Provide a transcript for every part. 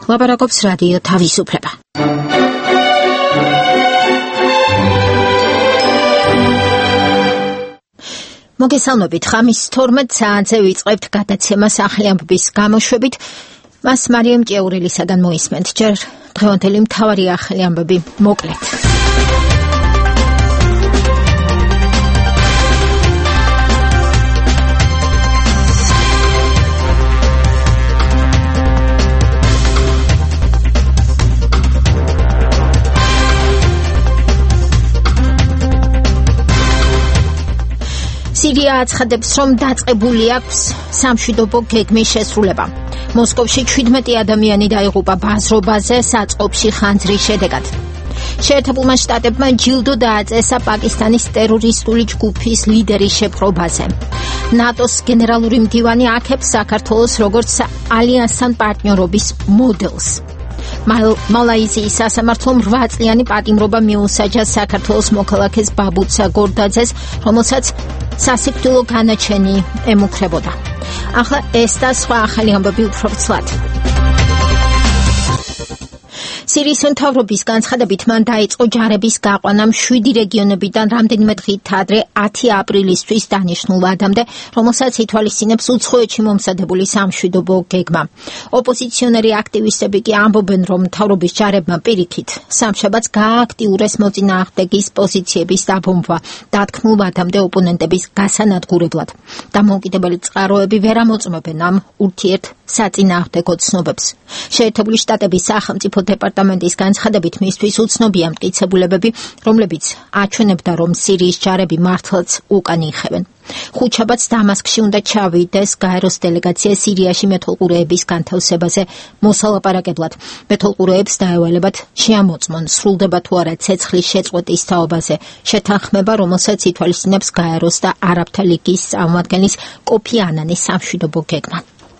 ლაპარაკობს რადიო თავისუფლება. მოგესალმებით, ხამის 12 საათზე ვიწყებთ გადაცემას ახალი ამბების გამოშვებით. მას მარიამ ჭეურილისაგან მოისმენთ. ჯერ დღევანდელი მთავარი ახალი ამბები მოკლედ. სირია აცხადებს, რომ დაწყებული აქვს სამშვიდობო გეგმის შესრულება. მოსკოვში 17 ადამიანი დაიღუპა ბაზრობაზე საწყობში ხანძრის შედეგად. შეერთებულმა შტატებმა ჯილდო დააწესა პაკისტანის ტერორისტული ჯგუფის ლიდერის შეპყრობაზე. ნატოს გენერალური მდივანი აქებს საქართველოს როგორც ალიანსთან პარტნიორობის მოდელს. მალაიზიის სასამართლომ 8 წლიანი პატიმრობა მიუსაჯა საქართველოს მოქალაქეს ბაბუცა გორდაძეს, რომელსაც სასიკვდილო განაჩენი ემუქრებოდა. ახლა ეს და სხვა ახალი ამბები უფრო ცლად. სირიის მთავრობის განცხადებით მან დაიწყო ჯარების გაყვანა 7 რეგიონებიდან რამდენიმე დღით ადრე 10 აპრილისთვის დანიშნულ ვადამდე, რომელსაც ითვალისწინებს უცხოეთში მომზადებული სამშვიდობო გეგმა. ოპოზიციონერი აქტივისტები კი ამბობენ, რომ მთავრობის ჯარებმა პირიქით სამშაბათს გაააქტიურეს მოწინააღმდეგის პოზიციების დაბომბვა, დათქმულ ვადამდე ოპონენტების გასანადგურებლად. დამოუკიდებელი წყაროები ვერ ამოწმებენ ამ ურთიერთ საწინააღმდეგო ცნობებს. შეერთებული შტატების სახელმწიფო დეპარტამენტის განცხადებით მისთვის უცნობია მტკიცებულებები, რომლებიც აჩვენებდა, რომ სირიის ჯარები მართლაც უკან იხევენ. ხუთშაბათს დამასკში უნდა ჩავიდეს გაეროს დელეგაცია სირიაში მეთვალყურეების განთავსებაზე მოსალაპარაკებლად. მეთვალყურეებს დაევალებათ შეამოწმონ სრულდება თუ არა ცეცხლის შეწყვეტის თაობაზე შეთანხმება, რომელსაც ითვალისწინებს გაეროს და არაბთა ლიგის წარმომადგენლის კოფი ანანის სამშვიდობო გეგმა.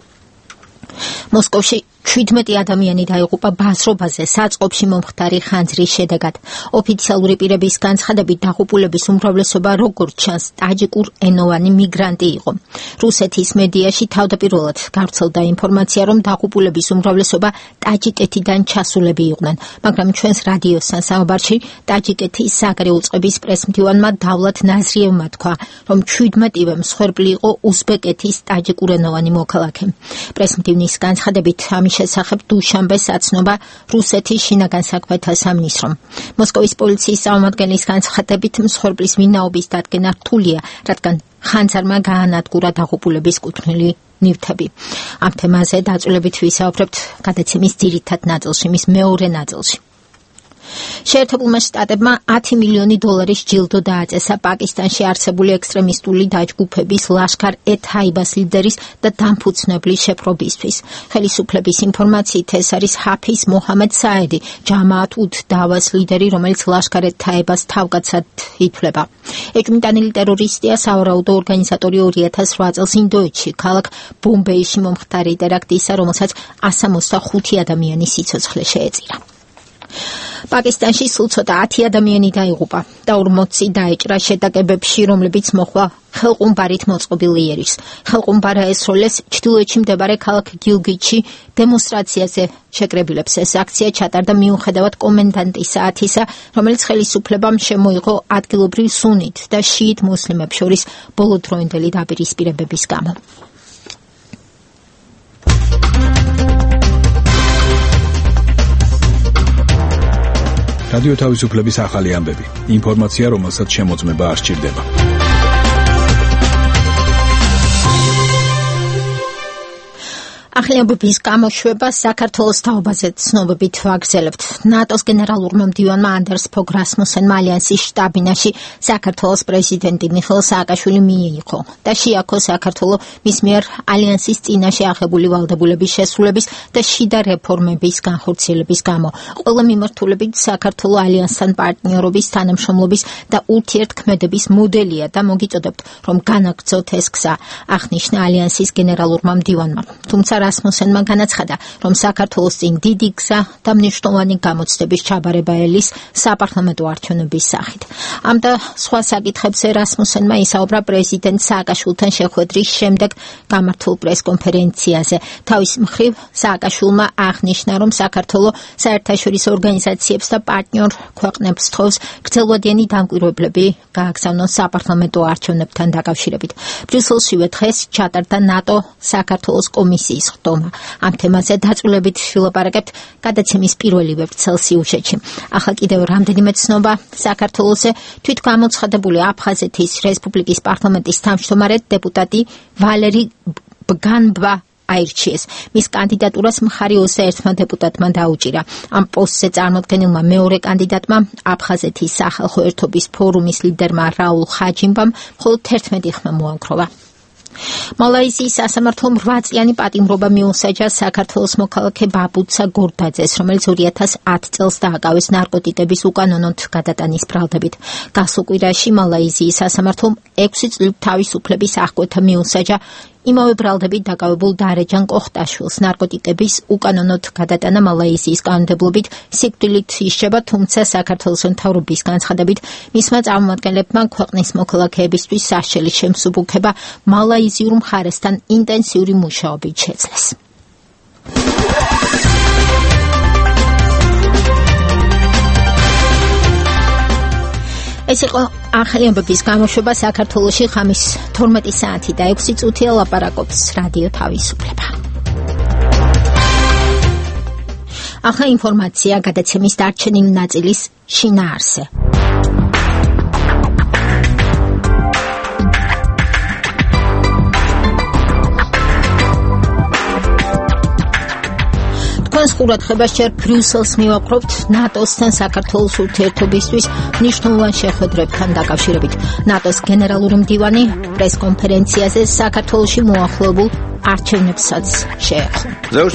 მოსკოვში 17 ადამიანი დაიღუპა ბაზრობაზე საწყობში მომხდარი ხანძრის შედეგად. ოფიციალური პირების განცხადებით დაღუპულების უმრავლესობა როგორც ჩანს ტაჯიკურ ენოვანი მიგრანტი იყო. რუსეთის მედიაში თავდაპირველად გავრცელდა ინფორმაცია, რომ დაღუპულების უმრავლესობა ტაჯიკეთიდან ჩასულები იყვნენ, მაგრამ ჩვენს რადიოსთან საუბარში ტაჯიკეთის საგარეო წყების პრესმდივანმა დავლათ ნაზრიევმა თქვა, რომ 17-ვე მსხვერპლი იყო უზბეკეთის ტაჯიკურენოვანი მოქალაქე. პრესმდივნის განცხადებით ამის შესახებ დუშანბეს აცნობა რუსეთის შინაგან საქმეთა სამინისტრომ. მოსკოვის პოლიციის წარმომადგენლის განცხადებით მსხვერპლის ვინაობის დადგენა რთულია, რადგან ხანძარმა გაანადგურა დაღუპულების კუთვნილი ნივთები. ამ თემაზე დაწვრილებით ვისაუბრებთ გადაცემის ძირითად ნაწილში, მის მეორე ნაწილში. შეერთებულმა შტატებმა 10 მილიონი დოლარის ჯილდო დააწესა პაკისტანში არსებული ექსტრემისტული დაჯგუფების ლაშქარ-ე-თაიბას ლიდერის და დამფუძნებლის შეპყრობისთვის. ხელისუფლების ინფორმაციით ეს არის ჰაფიზ მოჰამედ საედი, ჯამაათ-უდ-დავას ლიდერი, რომელიც ლაშქარ-ე-თაიბას თავკაცად ითვლება. ეჭვმიტანილი ტერორისტია, სავარაუდო ორგანიზატორი 2008 წელს ინდოეთში, ქალაქ ბომბეიში მომხდარი ტერაქტისა, რომელსაც 165 ადამიანის სიცოცხლე შეეწირა. პაკისტანში სულ ცოტა 10 ადამიანი დაიღუპა და 40 დაეჭრა შეტაკებებში, რომლებიც მოხდა ხელყუმბარით მოწყობილ იერიშს. ხელყუმბარა ესროლეს ჩრდილოეთში მდებარე ქალაქ გილგიტში დემონსტრაციაზე შეკრებილებს. ეს აქცია ჩატარდა მიუხედავად კომენდანტის საათისა, რომელიც ხელისუფლებამ შემოიღო ადგილობრივ სუნით და შიიტ მუსლიმებს შორის ბოლოდროინდელი დაპირისპირებების გამო. რადიო თავისუფლების ახალი ამბები. ინფორმაცია, რომელსაც შემოწმება არ სჭირდება. ახალი ამბების გამოშვება საქართველოს თაობაზე ცნობებით ვაგრძელებთ. ნატოს გენერალურმა მდივანმა ანდერს ფოგ რასმუსენმა ალიანსის შტაბ-ბინაში საქართველოს პრეზიდენტი მიხეილ სააკაშვილი მიიღო და შეაქო საქართველო მის მიერ ალიანსის წინაშე აღებული ვალდებულების შესრულების და შიდა რეფორმების განხორციელების გამო. ყველა მიმართულებით საქართველო ალიანსთან პარტნიორობის, თანამშრომლობის და ურთიერთქმედების მოდელია და მოგიწოდებთ, რომ განაგრძოთ ეს გზა, აღნიშნა ალიანსის გენერალურმა მდივანმა. თუმცა რასმუსენმა განაცხადა, რომ საქართველოს წინ დიდი გზა და მნიშვნელოვანი გამოცდების ჩაბარება ელის საპარლამენტო არჩევნების სახით. ამ და სხვა საკითხებზე რასმუსენმა ისაუბრა პრეზიდენტ სააკაშვილთან შეხვედრის შემდეგ გამართულ პრესკონფერენციაზე. თავის მხრივ სააკაშვილმა აღნიშნა, რომ საქართველო საერთაშორისო ორგანიზაციებს და პარტნიორ ქვეყნებს თხოვს გრძელვადიანი დამკვირვებლები გააგზავნონ საპარლამენტო არჩევნებთან დაკავშირებით. ბრიუსელშივე დღეს ჩატარდა ნატო საქართველოს კომისიის ხდომა. ამ თემაზე დაწვრილებით ვილაპარაკებთ გადაცემის პირველი ვებრცელ სიუჟეტში. ახლა კიდევ რამდენიმე ცნობა საქართველოსზე. თვითგამოცხადებული აფხაზეთის რესპუბლიკის პარლამენტის თავმჯდომარე დეპუტატი ვალერი ბგანბა აირჩიეს. მის კანდიდატურას მხარი 21-მა დეპუტატმა დაუჭირა. ამ პოსტზე წარმოდგენილმა მეორე კანდიდატმა აფხაზეთის სახალხო ერთობის ფორუმის ლიდერმა რაულ ხაჯიმბამ მხოლოდ 11 ხმა მოანგროვა. მალაიზიის სასამართლომ 8 წლიანი პატიმრობა მიუსაჯა საქართველოს მოქალაქე ბაბუცა გორდაძეს, რომელიც 2010 წელს დააკავეს ნარკოტიკების უკანონოდ გადატანის ბრალდებით. გასულ კვირაში მალაიზიის სასამართლომ 6 წლით თავისუფლების აღკვეთა მიუსაჯა იმავე ბრალდებით დაკავებულ დარეჯან კოხტაშვილს. ნარკოტიკების უკანონოდ გადატანა მალაიზიის კანონმდებლობით სიკვდილით ისჯება, თუმცა საქართველოს მთავრობის განცხადებით მისმა წარმომადგენლებმა ქვეყნის მოქალაქეებისთვის სასჯელის შემსუბუქება მალაიზიურ მხარესთან ინტენსიური მუშაობით შეძლეს. ეს იყო ახალი ამბების გამოშვება საქართველოში ღამის 12 საათი და 6 წუთია ლაპარაკობს რადიო თავისუფლება. ახლა ინფორმაცია გადაცემის დარჩენილი ნაწილის შინაარსზე. ყურადღებას ჯერ ბრიუსელს მივაყრობთ ნატოსთან საქართველოს ურთიერთობისთვის მნიშვნელოვან შეხვედრებთან დაკავშირებით. ნატოს გენერალური მდივანი პრესკონფერენციაზე საქართველოში მოახლოებულ არჩევნებსაც შეეხო.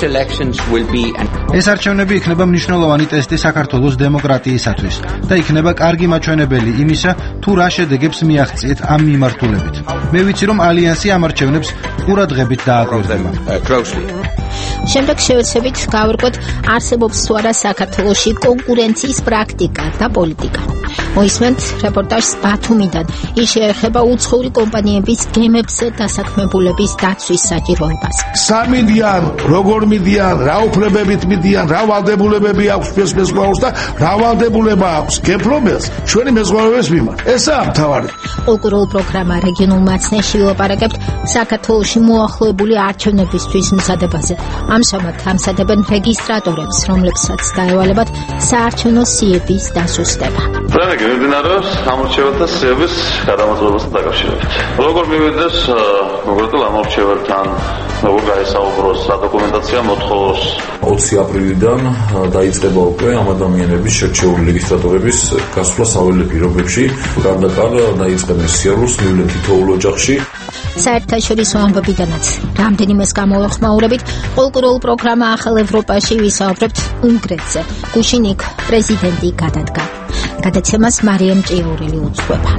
ეს არჩევნები იქნება მნიშვნელოვანი ტესტი საქართველოს დემოკრატიისათვის და იქნება კარგი მაჩვენებელი იმისა, თუ რა შედეგებს მიაღწიეთ ამ მიმართულებით. მე ვიცი, რომ ალიანსი ამ არჩევნებს ყურადღებით დააკვირდება. შემდეგ შევეცდებით გავარკვევთ, არსებობს თუ არა საქართველოში კონკურენციის პრაქტიკა და პოლიტიკა. მოისმენთ რეპორტაჟს ბათუმიდან. ის შეეხება უცხოური კომპანიების გემებზე დასაქმებულების დაცვის საჭიროებას. სამიდიან, როგორ მიდიან, რა უფლებებით მიდიან, რა ვალდებულებები აქვს მეზღვაურს და რა ვალდებულება აქვს გემფლობელს ჩვენი მეზღვაურების მიმართ. ესაა მთავარი. კულტურულ პროგრამა რეგიონულ მაცნეში ვილაპარაკებთ საქართველოში მოახლოებული არჩევნებისთვის მზადებაზე. ამჟამად ამზადებენ რეგისტრატორებს, რომლებსაც დაევალებათ საარჩევნო სიების დასუსტება. პროექტი მიმდინარეობს ამორჩეველთა სიების გადამოწმებასთან დაკავშირებით. როგორ მივიდეს კონკრეტულ ამორჩეველთან, როგორ გაესაუბროს, სადოკუმენტაცია მოთხოვოს. 20 აპრილიდან დაიწყება უკვე ამ ადამიანების შერჩეული რეგისტრატორების გასვლა საველე პირობებში. გარდაკარ დაიწყებენ სიარულს მივლენ თითოეულ ოჯახში. საერთაშორისო ამბებიდანაც რამდენიმეს გამოვეხმაურებით, კულტურულ პროგრამა ახალ ევროპაში ვისაუბრებთ უნგრეთზე. გუშინ იქ პრეზიდენტი გადადგა. გადაცემას მარიამ ჭიაურელი უძღვება.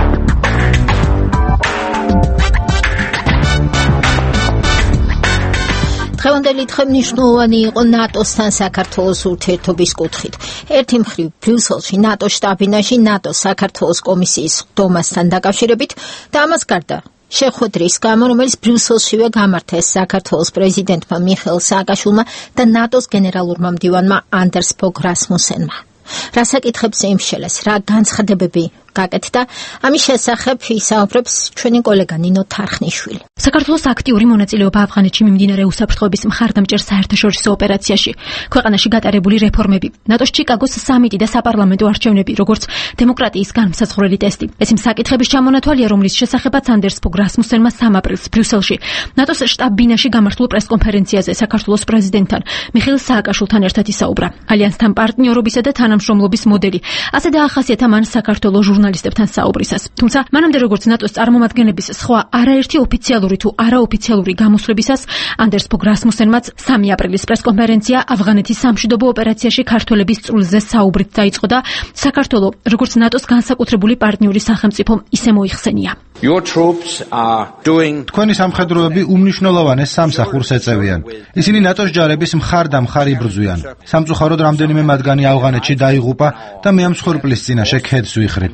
დღევანდელი დღე მნიშვნელოვანი იყო ნატოსთან საქართველოს ურთიერთობის კუთხით. ერთი მხრივ ბრიუსელში ნატოს შტაბ-ბინაში ნატოს საქართველოს კომისიის ხდომასთან დაკავშირებით და ამას გარდა შეხვედრის გამო, რომელიც ბრიუსელშივე გამართეს საქართველოს პრეზიდენტმა მიხეილ სააკაშვილმა და ნატოს გენერალურმა მდივანმა ანდერს ფოგ რასმუსენმა. რა საკითხებზე იმშელეს, რა განცხადებები გაკეთდა, ამის შესახებ ისაუბრებს ჩვენი კოლეგა ნინო თარხნიშვილი. საქართველოს აქტიური მონაწილეობა αφღანეთში მიმდინარე უსაფრთხოების მხარდამჭერ საერთაშორისო ოპერაციაში, ქვეყანაში გატარებული რეფორმები, ნატოს ჩიკაგოს სამიტი და საპარლამენტო არჩევნები, როგორც დემოკრატიის განმსაზღვრელი ტესტი. ეს იმ საკითხების ჩამონათვალია, რომლის შესახებაც ანდერს ფოგ რასმუსენმა 3 აპრილს ბრიუსელში ნატოს შტაბ-ბინაში გამართულ პრესკონფერენციაზე საქართველოს პრეზიდენტთან მიხეილ სააკაშვილთან ერთად ისაუბრა. ალიანსთან პარტნიორობისა და თანამშრომლობის მოდელი. ასე დაახასიათა მან საქართველოს ჟურნალისტებთან საუბრისას. თუმცა მანამდე როგორც ნატოს წარმომადგენლების სხვა არაერთი ოფიციალური თუ არაოფიციალური გამოსვლებისას, ანდერს ფოგ რასმუსენმაც 3 აპრილის პრესკონფერენცია ავღანეთის სამშვიდობო ოპერაციაში ქართველების წვლილზე საუბრით დაიწყო და საქართველო როგორც ნატოს განსაკუთრებული პარტნიორი სახელმწიფო ისე მოიხსენია. თქვენი სამხედროები უმნიშვნელოვანეს სამსახურს ეწევიან. ისინი ნატოს ჯარების მხარ-დამხარ იბრძვიან. სამწუხაროდ რამდენიმე მათგანი ავღანეთში დაიღუპა და მე ამ მსხვერპლის წინაშე ქედს ვიხრი.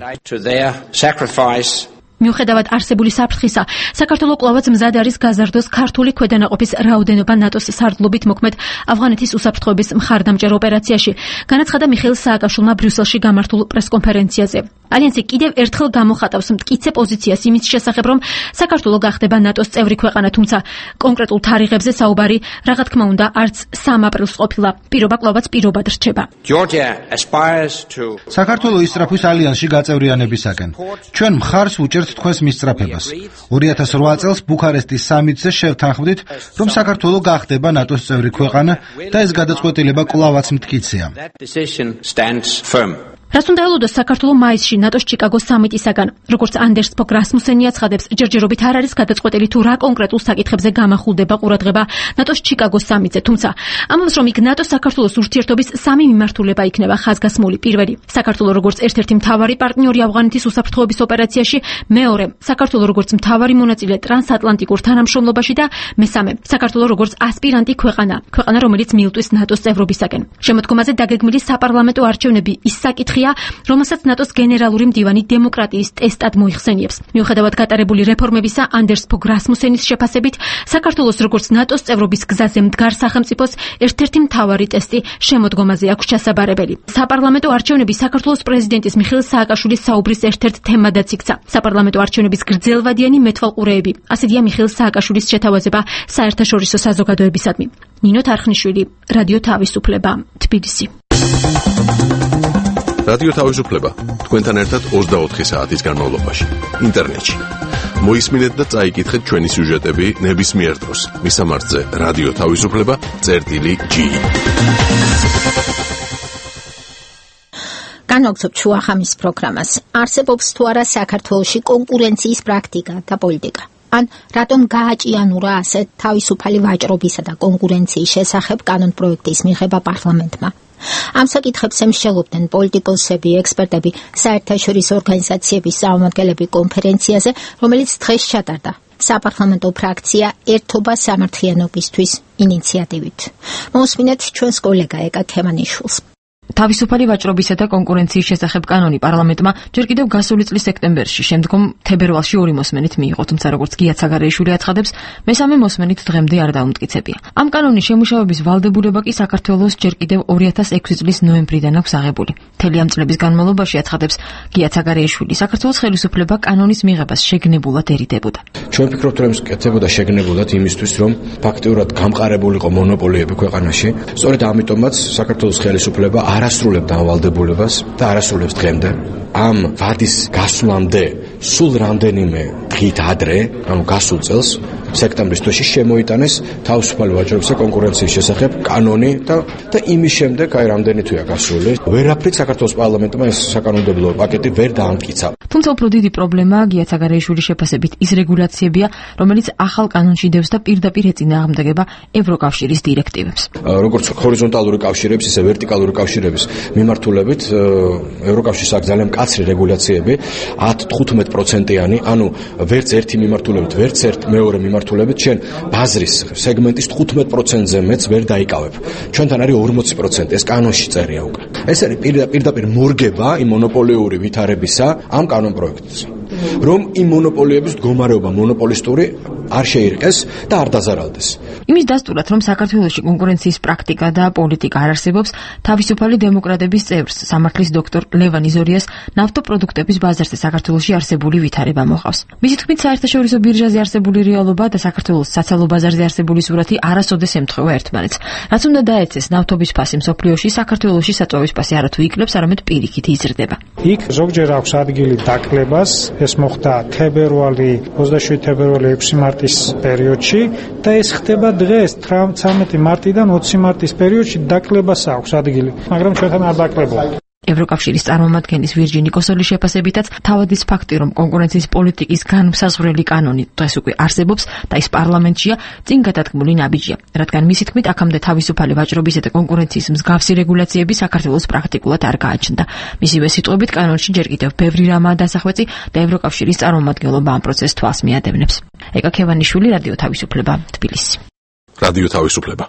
მიუხედავად არსებული საფრთხისა, საქართველო კვლავაც მზად არის გაზარდოს ქართული ქვედანაყოფის რაოდენობა ნატოს სარდლობით მოქმედ ავღანეთის უსაფრთხოების მხარდამჭერ ოპერაციაში, განაცხადა მიხეილ სააკაშვილმა ბრიუსელში გამართულ პრესკონფერენციაზე. ალიანსი კიდევ ერთხელ გამოხატავს მტკიცე პოზიციას იმის შესახებ, რომ საქართველო გახდება ნატოს წევრი ქვეყანა, თუმცა კონკრეტულ თარიღებზე საუბარი, რა თქმა უნდა, არც 3 აპრილს ყოფილა. პირობა კვლავაც პირობად რჩება. საქართველო ისწრაფვის ალიანსში გაწევრიანებისაკენ. ჩვენ მხარს ვუჭერთ თქვენს მისწრაფებას. 2008 წელს ბუქარესტის სამიტზე შევთანხმდით, რომ საქართველო გახდება ნატოს წევრი ქვეყანა და ეს გადაწყვეტილება კვლავაც მტკიცეა. რაც უნდა ელოდოს საქართველო მაისში ნატოს ჩიკაგოს სამიტისაგან, როგორც ანდერს ფოგ რასმუსენი აცხადებს, ჯერჯერობით არ არის გადაწყვეტილი თუ რა კონკრეტულ საკითხებზე გამახულდება ყურადღება ნატოს ჩიკაგოს სამიტზე, თუმცა ამბობს, რომ იქ ნატოს საქართველოს ურთიერთობის 3 მიმართულება იქნება ხაზგასმული. პირველი, საქართველო როგორც ერთ-ერთი მთავარი პარტნიორი ავღანეთის უსაფრთხოების ოპერაციაში, მეორე, საქართველო როგორც მთავარი მონაწილე ტრანსატლანტიკურ თანამშრომლობაში და მესამე, საქართველო როგორც ასპირანტი ქვეყანა, რომელიც მიილტვის ნატოს წევრობისაკენ. შემოდგომაზე დაგეგმილი საპარლამენტო არჩევნები ის საკითხი, რომელსაც ნატოს გენერალური მდივანი დემოკრატიის ტესტად მოიხსენიებს. მიუხედავად გატარებული რეფორმებისა, ანდერს ფოგ რასმუსენის შეფასებით, საქართველოს როგორც ნატოს წევრობის გზაზე მდგარ სახელმწიფოს ერთ-ერთი მთავარი ტესტი შემოდგომაზე აქვს ჩასაბარებელი. საპარლამენტო არჩევნები საქართველოს პრეზიდენტის მიხეილ სააკაშვილის საუბრის ერთ-ერთ თემადაც იქცა. საპარლამენტო არჩევნების გრძელვადიანი მეტვალყურეები. ასეთია მიხეილ სააკაშვილის შეთავაზება საერთაშორისო საზოგადოებისადმი. ნინო თარხნიშვილი, რადიო თავისუფლება, თბილისი. რადიო თავისუფლება თქვენთან ერთად 24 საათის განმავლობაში ინტერნეტში. მოისმინეთ და წაიკითხეთ ჩვენი სიუჟეტები ნებისმიერ დროს. მისამართზე რადიო თავისუფლება.gi. განვაგრძობთ შუახამის პროგრამას. არსებობს თუ არა საქართველოში კონკურენციის პრაქტიკა და პოლიტიკა? ან რატომ გააჭიანურა ასე თავისუფალი ვაჭრობისა და კონკურენციის შესახებ კანონპროექტის მიღება პარლამენტმა? ამ საკითხებს ემსჯელობდნენ პოლიტიკოსები, ექსპერტები, საერთაშორისო ორგანიზაციების წარმომადგენლები კონფერენციაზე, რომელიც დღეს ჩატარდა საპარლამენტო ფრაქცია ერთობა სამართლიანობისთვის ინიციატივით. მოусმინეთ ჩვენს კოლეგა ეკა ქემანიშვილს. თავისუფალი ვაჭრობისა და კონკურენციის შესახებ კანონი პარლამენტმა ჯერ კიდევ გასული წლის სექტემბერში, შემდგომ თებერვალში 2 მოსმენით მიიღო, თუმცა როგორც გია ცაგარეიშვილი აცხადებს, მესამე მოსმენით დღემდე არ დაუმტკიცებია. ამ კანონის შემუშავების ვალდებულება კი საქართველოს ჯერ კიდევ 2006 წლის ნოემბრიდან აქვს აღებული. მთელი ამ წლების განმავლობაში აცხადებს გია ცაგარეიშვილი, საქართველოს ხელისუფლება კანონის მიღებას შეგნებულად ერიდებოდა. ჩვენ ვფიქრობთ, რომ კეთებოდა შეგნებულად იმისთვის, რომ ფაქტიურად გამყარებულიყო მონოპოლიები ქვეყანაში. სწორედ ამიტომაც საქართველოს ხელისუფლება არასრულებდა ამ ვალდებულებას და არასრულებს დღემდე. ამ ვადის გასვლამდე სულ რამდენიმე დღით ადრე, ანუ გასულ წელს, სექტემბრის თვეში შემოიტანეს თავისუფალი ვაჭრობისა კონკურენციის შესახებ კანონი და იმის შემდეგ აი რამდენი თვეა გასული. ვერაფრით საქართველოს პარლამენტმა ეს საკანონმდებლო პაკეტი ვერ დაამტკიცა. თუმცა უფრო დიდი პრობლემა გია ცაგარეიშვილის შეფასებით ის რეგულაციებია, რომელიც ახალ კანონში დევს და პირდაპირ ეწინააღმდეგება ევროკავშირის დირექტივებს. როგორც ჰორიზონტალური კავშირების, ისე ვერტიკალური კავშირების მიმართულებით ევროკავშირის აქვს ძალიან მკაცრი რეგულაციები, 10-15%-იანი, ანუ ვერც ერთი მიმართულებით, ვერც მეორე მიმართულებით ჩვენ ბაზრის სეგმენტის 15%-ზე მეც ვერ დაიკავებ. ჩვენთან არის 40%, ეს კანონში წერია უკვე. ეს არის პირდაპირ მორგება იმ მონოპოლიური ვითარებისა ამ კანონპროექტს. რომ იმ მონოპოლიების მდგომარეობა მონოპოლისტური არ შეირყეს და არ დაზარალდეს. იმის დასტურად, რომ საქართველოში კონკურენციის პრაქტიკა და პოლიტიკა არ არსებობს, თავისუფალი დემოკრატების წევრს, სამართლის დოქტორ ლევან იზორიას ნავთობპროდუქტების ბაზარზე საქართველოში არსებული ვითარება მოყავს. მისი თქმით, საერთაშორისო ბირჟაზე არსებული რეალობა და საქართველოს საცალო ბაზარზე არსებული სურათი არასოდეს ემთხვევა ერთმანეთს. რაც უნდა დაეცეს ნავთობის ფასი მსოფლიოში, საქართველოში საწვავის ფასი არათუ იკლებს, არამედ პირიქით იზრდება. იქ ზოგჯერ აქვს ადგილი დაკლებას, ეს მოხდა 27 თებერვალი 6 მარტის პერიოდში და ეს ხდება დღეს 13 მარტიდან 20 მარტის პერიოდში დაკლებას აქვს ადგილი, მაგრამ ჩვენთან არ დაკლებულა. ევროკავშირის წარმომადგენლის ვირჯინი კოსოლის შეფასებითაც თავად ის ფაქტი, რომ კონკურენციის პოლიტიკის განმსაზღვრელი კანონი დღეს უკვე არსებობს და ის პარლამენტშია, წინ გადადგმული ნაბიჯია, რადგან მისი თქმით, აქამდე თავისუფალი ვაჭრობისა და კონკურენციის მსგავსი რეგულაციები საქართველოს პრაქტიკულად არ გააჩნდა. მისივე სიტყვებით, კანონში ჯერ კიდევ ბევრი რამაა დასახვეწი და ევროკავშირის წარმომადგენლობა ამ პროცესს თვალს მიადევნებს. ეკა ქევანიშვილი, რადიო თავისუფლება, თბილისი. რადიო თავისუფლება.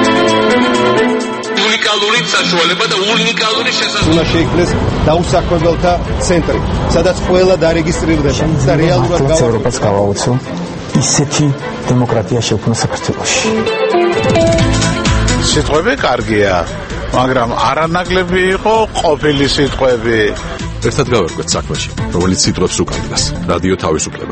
უნიკალური საშუალება და უნიკალური შესაძლებლობა. უნდა შეიქმნეს დაუსაქმებელთა ცენტრი, სადაც ყველა დარეგისტრირდება და რეალურად ევროპას გავაუცო ისეთი დემოკრატია შექმნა საქართველოში. სიტყვები კარგია, მაგრამ არანაკლები იყო ყოფილი სიტყვები. ერთად გავერკვეთ საქმეში, რომელიც სიტყვებს უკავშირდება. რადიო თავისუფლება.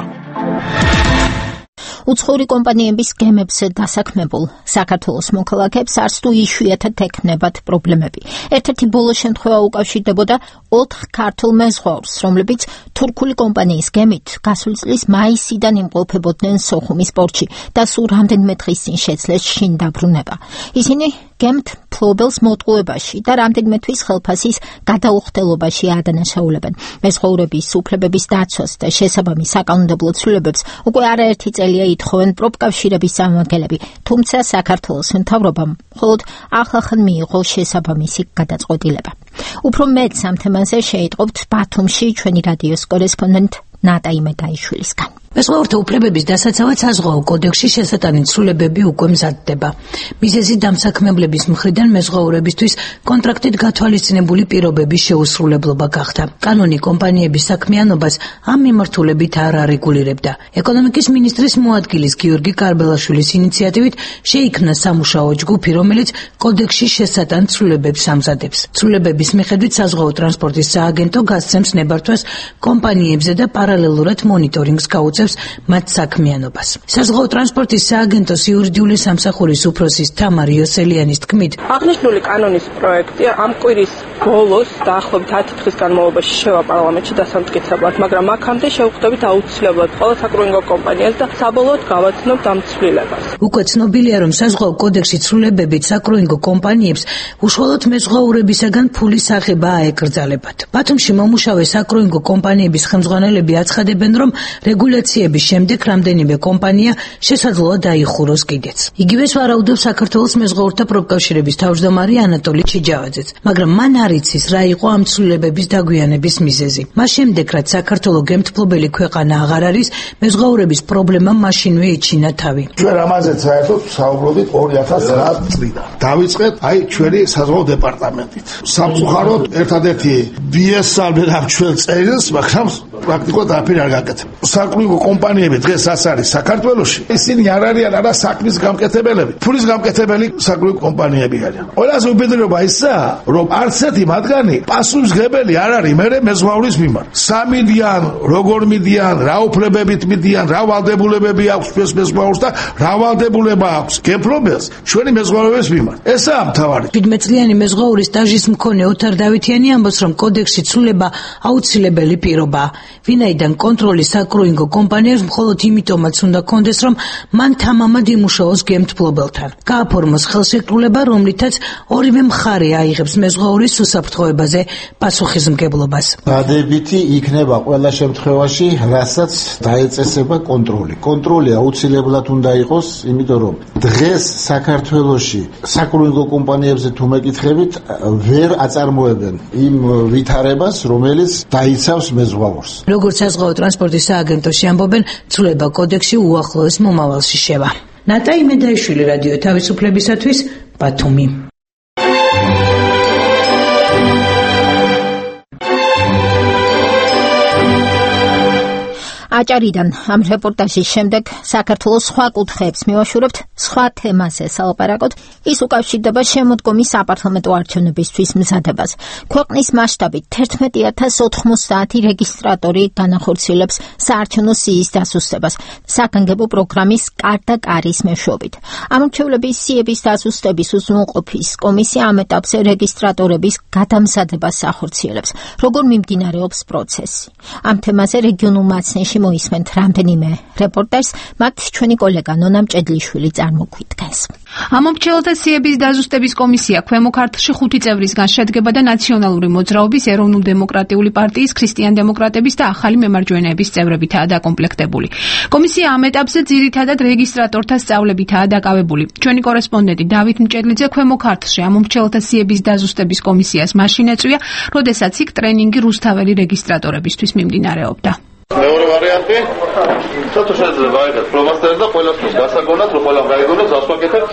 უცხოური კომპანიების გემებზე დასაქმებულ საქართველოს მოქალაქეებს არც თუ იშვიათად ექნებათ პრობლემები. ერთ-ერთი ბოლო შემთხვევა უკავშირდებოდა 4 ქართულ მეზღვაურს, რომლებიც თურქული კომპანიის გემით გასული წლის მაისიდან იმყოფებოდნენ სოხუმის პორტში და სულ რამდენიმე დღის წინ შეძლეს შინ დაბრუნება. ისინი გემთ ფლობელს მოტყუებაში და რამდენიმე თვის ხელფასის გადაუხდელობაში ადანაშაულებენ. მეზღვაურების უფლებების დაცვას და შესაბამის საკანონმდებლო ცვლილებებს უკვე არაერთი წელია ითხოვენ პროფკავშირების წარმომადგენლები, თუმცა საქართველოს მთავრობამ მხოლოდ ახლახან მიიღო შესაბამისი გადაწყვეტილება. უფრო მეტ ამ თემაზე შეიტყობთ ბათუმში ჩვენი რადიოს კორესპონდენტ ნატა იმედაიშვილისგან. მეზღვაურთა უფლებების დასაცავად საზღვაო კოდექსში შესატანი ცვლილებები უკვე მზადდება. მიზეზი დამსაქმებლების მხრიდან მეზღვაურებისთვის კონტრაქტით გათვალისწინებული პირობების შეუსრულებლობა გახდა. კანონი კომპანიების საქმიანობას ამ მიმართულებით არ არეგულირებდა. ეკონომიკის მინისტრის მოადგილის გიორგი კარბელაშვილის ინიციატივით შეიქმნა სამუშაო ჯგუფი, რომელიც კოდექსში შესატან ცვლილებებს ამზადებს. ცვლილებების მიხედვით საზღვაო ტრანსპორტის სააგენტო გასცემს ნებართვას კომპანიებზე და პარალელურად მონიტორინგს გაუწევს მათ საქმიანობას. საზღვაო ტრანსპორტის სააგენტოს იურიდიული სამსახურის უფროსის თამარ იოსელიანის თქმით, აღნიშნული კანონის პროექტი ამ კვირის ბოლოს დაახლოებით 10 დღის განმავლობაში შევა პარლამენტში დასამტკიცებლად, მაგრამ აქამდე შევხვდებით აუცილებლად ყველა საკრუინგო კომპანიას და საბოლოოდ გავაცნობთ ამ ცვლილებას. უკვე ცნობილია, რომ საზღვაო კოდექსში ცვლილებებით საკრუინგო კომპანიებს უშუალოდ მეზღვაურებისაგან ფულის აღება აეკრძალებათ. ბათუმში მომუშავე საკრუინგო კომპანიების ხელმძღვანელები აცხადებენ, რომ რეგულაციების შემდეგ რამდენიმე კომპანია შესაძლოა დაიხუროს კიდეც. იგივეს ვარაუდობს საქართველოს მეზღვაურთა პროფკავშირების თავმჯდომარე ანატოლი ჩიჯავაძეც, მაგრამ მან არ იცის რა იყო ამ ცვლილებების დაგვიანების მიზეზი. მას შემდეგ, რაც საქართველოს გემთფლობელი ქვეყანა აღარ არის, მეზღვაურების პრობლემა მაშინვე იჩინა თავი. ჩვენ ამაზეც საერთოდ საუბრობთ 2009 წლიდან. დავიწყეთ აი ჩვენი საზღვაო დეპარტამენტით. სამწუხაროდ ერთადერთი დიესალმენ ამ ჩვენ წერილს, მაგრამ პრაქტიკულად არაფერი არ გაკეთებ. საკრუინგო კომპანიები დღეს ას არის საქართველოში, ისინი არ არიან არა საქმის გამკეთებელები, ფულის გამკეთებელი საკრუინგო კომპანიები არიან. ყველაზე უბედურება ისაა, რომ არც ერთი მათგანი პასუხისმგებელი არ არის მერე მეზღვაურის მიმართ. სამი მიდიან, როგორ მიდიან, რა უფლებებით მიდიან, რა ვალდებულებები აქვს ეს მეზღვაურს და რა ვალდებულება აქვს გემფლობელს ჩვენი მეზღვაურების მიმართ. ესაა მთავარი. 17 წლიანი მეზღვაურის სტაჟის მქონე ოთარ დავითიანი ამბობს, რომ კოდექსში ცვლილება აუცილებელი პირობაა. ვინაიდან კონტროლი საკრუინგო კომპანიებს მხოლოდ იმიტომაც უნდა კონდეს, რომ მან თამამად იმუშაოს გემთფლობელთან. გააფორმოს ხელშეკრულება, რომლითაც ორივე მხარე აიღებს მეზღვაურის უსაფრთხოებაზე პასუხისმგებლობას. დადებითი იქნება ყველა შემთხვევაში, რასაც დაეწესება კონტროლი. კონტროლი აუცილებლად უნდა იყოს, იმიტომ რომ დღეს საქართველოში საკრუინგო კომპანიებზე თუ მეკითხებით, ვერ აწარმოებენ იმ ვითარებას, რომელიც დაიცავს მეზღვაურს. როგორც საზღვაო ტრანსპორტის სააგენტოში ამბობენ, ცვლილება კოდექსში უახლოეს მომავალში შევა. ნატა იმედაიშვილი, რადიო თავისუფლებისათვის, ბათუმი. აჭარიდან ამ რეპორტაჟის შემდეგ საქართველოს სხვა კუთხეებს მივაშურებთ სხვა თემაზე სალაპარაკოთ. ის უკავშირდება შემოდგომის საპარლამენტო არჩევნებისთვის მზადებას. ქვეყნის მასშტაბით 11090 რეგისტრატორი განახორციელებს საარჩევნო სიის დასუსტებას საგანგებო პროგრამის კარ და კარის მეშვეობით. ამორჩევლების სიების დასუსტების უზრუნველყოფის კომისია ამ ეტაპზე რეგისტრატორების გადამზადებას ახორციელებს. როგორ მიმდინარეობს პროცესი? ამ თემაზე რეგიონულ მაცნეში მოისმენთ რამდენიმე რეპორტაჟს, მათ ჩვენი კოლეგა ნონა მჭედლიშვილი წარმოგვიდგენს. ამომრჩეველთა სიების დაზუსტების კომისია ქვემო ქართლში 5 წევრისგან შედგება და ნაციონალური მოძრაობის, ეროვნულ-დემოკრატიული პარტიის, ქრისტიან-დემოკრატების და ახალი მემარჯვენეების წევრებითაა დაკომპლექტებული. კომისია ამ ეტაპზე ძირითადად რეგისტრატორთა სწავლებითაა დაკავებული. ჩვენი კორესპონდენტი დავით მჭედლიძე ქვემო ქართლში ამომრჩეველთა სიების დაზუსტების კომისიას მაშინ ეწვია, როდესაც იქ ტრენინგი რუსთაველი რეგისტრატორებისთვის მიმდინარეობდა. მეორე ვარიანტი ცოტა შეიძლება აიღეთ პრომასტერს და ყველასთვის გასაგონად რომ ყველამ გაიგონოს ასვაკეთებთ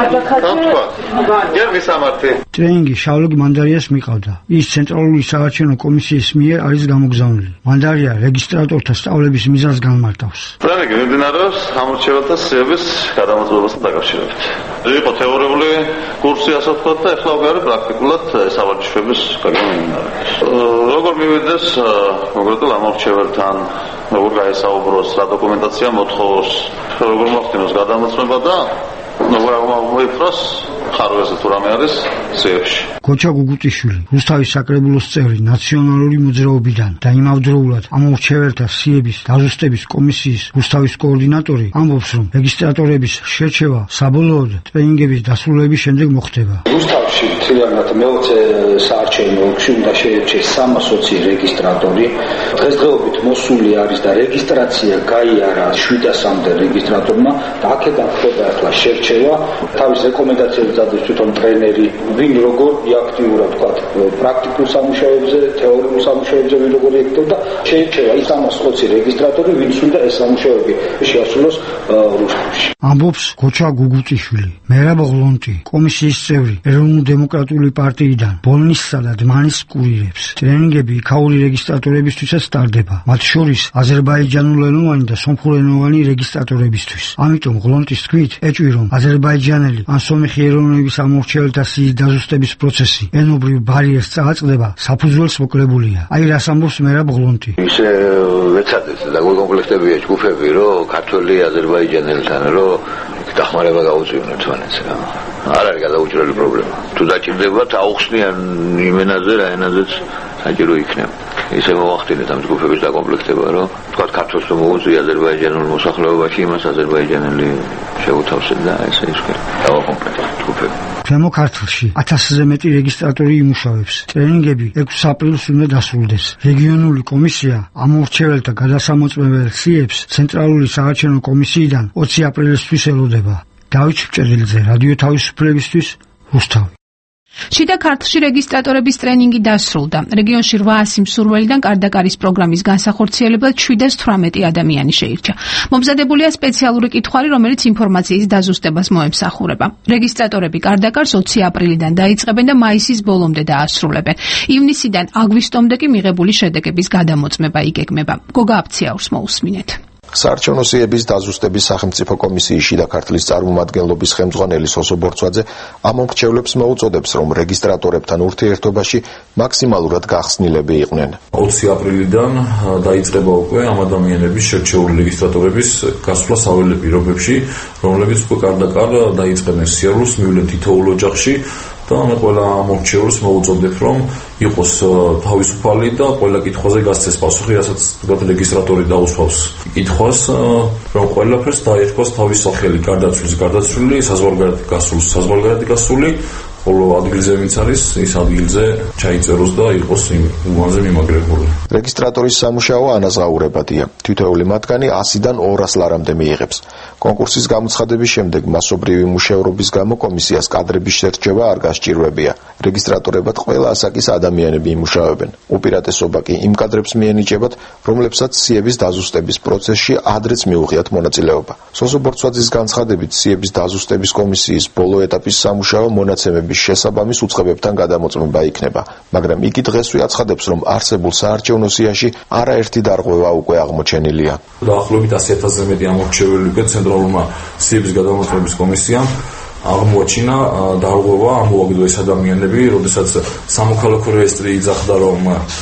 გერ მისამართი ტრენინგი შავლო მანდარიას მიყავდა. ის ცენტრალური საარჩევნო კომისიის მიერ არის გამოგზავნილი. მანდარია რეგისტრატორთა სწავლების მიზანს განმარტავს. ტრენინგი მიმდინარეობს ამორჩეველთა სიების გადამოწმებასთან დაკავშირებით. იყო თეორიული კურსი ასე ვთქვათ და ახლა უკვე პრაქტიკულად სავარჯიშოების გაგემოვნებარებს. როგორ მივიდეს კონკრეტულ ამორჩეველთან როგორ გაესაუბროს, რა დოკუმენტაცია მოთხოვოს, როგორ მოხდინოს გადამოწმება და როგორ მოიფროს ხარვეზე თუ რამე არის სიებში. კოჩა გუგუტიშვილი, რუსთავის საკრებულოს წევრი ნაციონალური მოძრაობიდან და იმავდროულად ამორჩეველთა სიების დაზუსტების კომისიის რუსთავის კოორდინატორი ამბობს, რომ რეგისტრატორების შერჩევა საბოლოოდ ტრენინგების დასრულების შემდეგ მოხდება. რუსთავში თლიანად მეოცე საარჩევნო ოლქში უნდა შეერჩეს 320 რეგისტრატორი. დღესდღეობით მოსული არის და რეგისტრაცია გაიარა 700-მდე რეგისტრატორმა და აქედან ხდება ახლა შერჩევა. თავის რეკომენდაციებს დადის თვითონ ტრენერი, ვინ როგორ აქტიურად ვთქვათ, პრაქტიკულ სამუშაოებზე, თეორიულ სამუშაოებზე ვინ როგორ აქტიურობდა, შეირჩევა ის 320 რეგისტრატორი, ვინც უნდა ეს სამუშაოები შეასრულოს რუსთავში. ამბობს კოჩა გუგუტიშვილი. მერაბ ღლონტი, კომისიის წევრი, ეროვნულ-დემოკრატიული პარტიიდან ბოლნისსა და დმანის კურირებს. ტრენინგები იქაური რეგისტრატორებისთვისაც ტარდება, მათ შორის აზერბაიჯანულენოვანი და სომხურენოვანი რეგისტრატორებისთვის. ამიტომ ღლონტის თქმით, ეჭვი რომ აზერბაიჯანელი ან სომეხი ეროვნების ამორჩეველთა სიის დაზუსტების პროცესი ენობრივ ბარიერს წააწყდება, საფუძველს მოკლებულია. აი რას ამბობს მერაბ ღლონტი. ისე ვეცადეთ და გვეკომპლექტებია ჯგუფები, რომ ქართველი აზერბაიჯანელთან რომ დახმარება გაუწივნოთ თვალეთს რა. არ არის გადაუჭრელი პრობლემა. თუ დაჭირდებათ აუხსნიან იმენაზე რა ენაზეც საჭირო იქნება. ისე მოახდინეთ ამ ჯგუფების დაკომპლექტება, რომ თქვათ ქართველს რომ მოუწია აზერბაიჯანულ მოსახლეობაში, იმას აზერბაიჯანელი შეუთავსეთ და ესე ის დავაკომპლექტოთ ჯგუფები. ქვემო ქართლში 1000-ზე მეტი რეგისტრატორი იმუშავებს. ტრენინგები 6 აპრილს უნდა დასრულდეს. რეგიონული კომისია ამორჩეველთა გადასამოწმებელ სიებს ცენტრალური საარჩევნო კომისიიდან 20 აპრილისთვის ელოდება. დავით მჭედლიძე, რადიო თავისუფლებისთვის, რუსთავი. შიდა ქართლში რეგისტრატორების ტრენინგი დასრულდა. რეგიონში 800 მსურველიდან კარდაკარის პროგრამის განსახორციელებლად 718 ადამიანი შეირჩა. მომზადებულია სპეციალური კითხვარი, რომელიც ინფორმაციის დაზუსტებას მოემსახურება. რეგისტრატორები კარდაკარს 20 აპრილიდან დაიწყებენ და მაისის ბოლომდე დაასრულებენ. ივნისიდან აგვისტომდე კი მიღებული შედეგების გადამოწმება იგეგმება. გოგა აფციაურს მოусმინეთ. საარჩევნო სიების დაზუსტების სახელმწიფო კომისიის შიდა ქართლის წარმომადგენლობის ხელმძღვანელი სოსო ბორცვაძე ამომრჩევლებს მოუწოდებს, რომ რეგისტრატორებთან ურთიერთობაში მაქსიმალურად გახსნილები იყვნენ. 20 აპრილიდან დაიწყება უკვე ამ ადამიანების შერჩეული რეგისტრატორების გასვლა საველე პირობებში, რომლებიც უკვე კარდაკარ დაიწყებენ სიარულს, მივლენ თითოეულ ოჯახში. და მე ყველა ამორჩეულს მოუწოდებ, რომ იყოს თავისუფალი და ყველა კითხვაზე გასცეს პასუხი, რასაც თქვათ რეგისტრატორი დაუსვავს კითხვას, რომ ყველაფერს დაერქვას თავის სახელი, გარდაცვლილი, საზღვარგარეთი გასული, ხოლო ადგილზე ვინც არის, ის ადგილზე ჩაიწეროს და იყოს უგანზე მიმაგრებული. რეგისტრატორის სამუშაო ანაზღაურებადია. თითოეული მათგანი 100-დან 200 ლარამდე მიიღებს. კონკურსის გამოცხადების შემდეგ მასობრივი მუშაობების გამო კომისიას კადრების შერჩევა არ გასჭირვებია. რეგისტრატორებად ყველა ასაკის ადამიანები იმუშავებენ. უპირატესობა კი იმ კადრებს მიენიჭებათ, რომლებსაც სიების დაზუსტების პროცესში ადრეც მიუღიათ მონაწილეობა. სოსო ბორცვაძის განცხადებით, სიების დაზუსტების კომისიის ბოლო ეტაპის სამუშაო მონაცემების შესაბამის უწყებებთან გადამოწმება იქნება, მაგრამ იგი დღესვე აცხადებს, რომ არსებულ საარჩევნო სიაში არაერთი დარღვევა უკვე აღმოჩენილია. დაახლოებით 100,000-ზე მეტი ამორჩეველი უკვე ცენტრალურმა სიების გადამოწმების კომისიამ აღმოაჩინა დარღვევა, ამოაგდო ეს ადამიანები, როდესაც სამოქალაქო რეესტრი იძახდა, რომ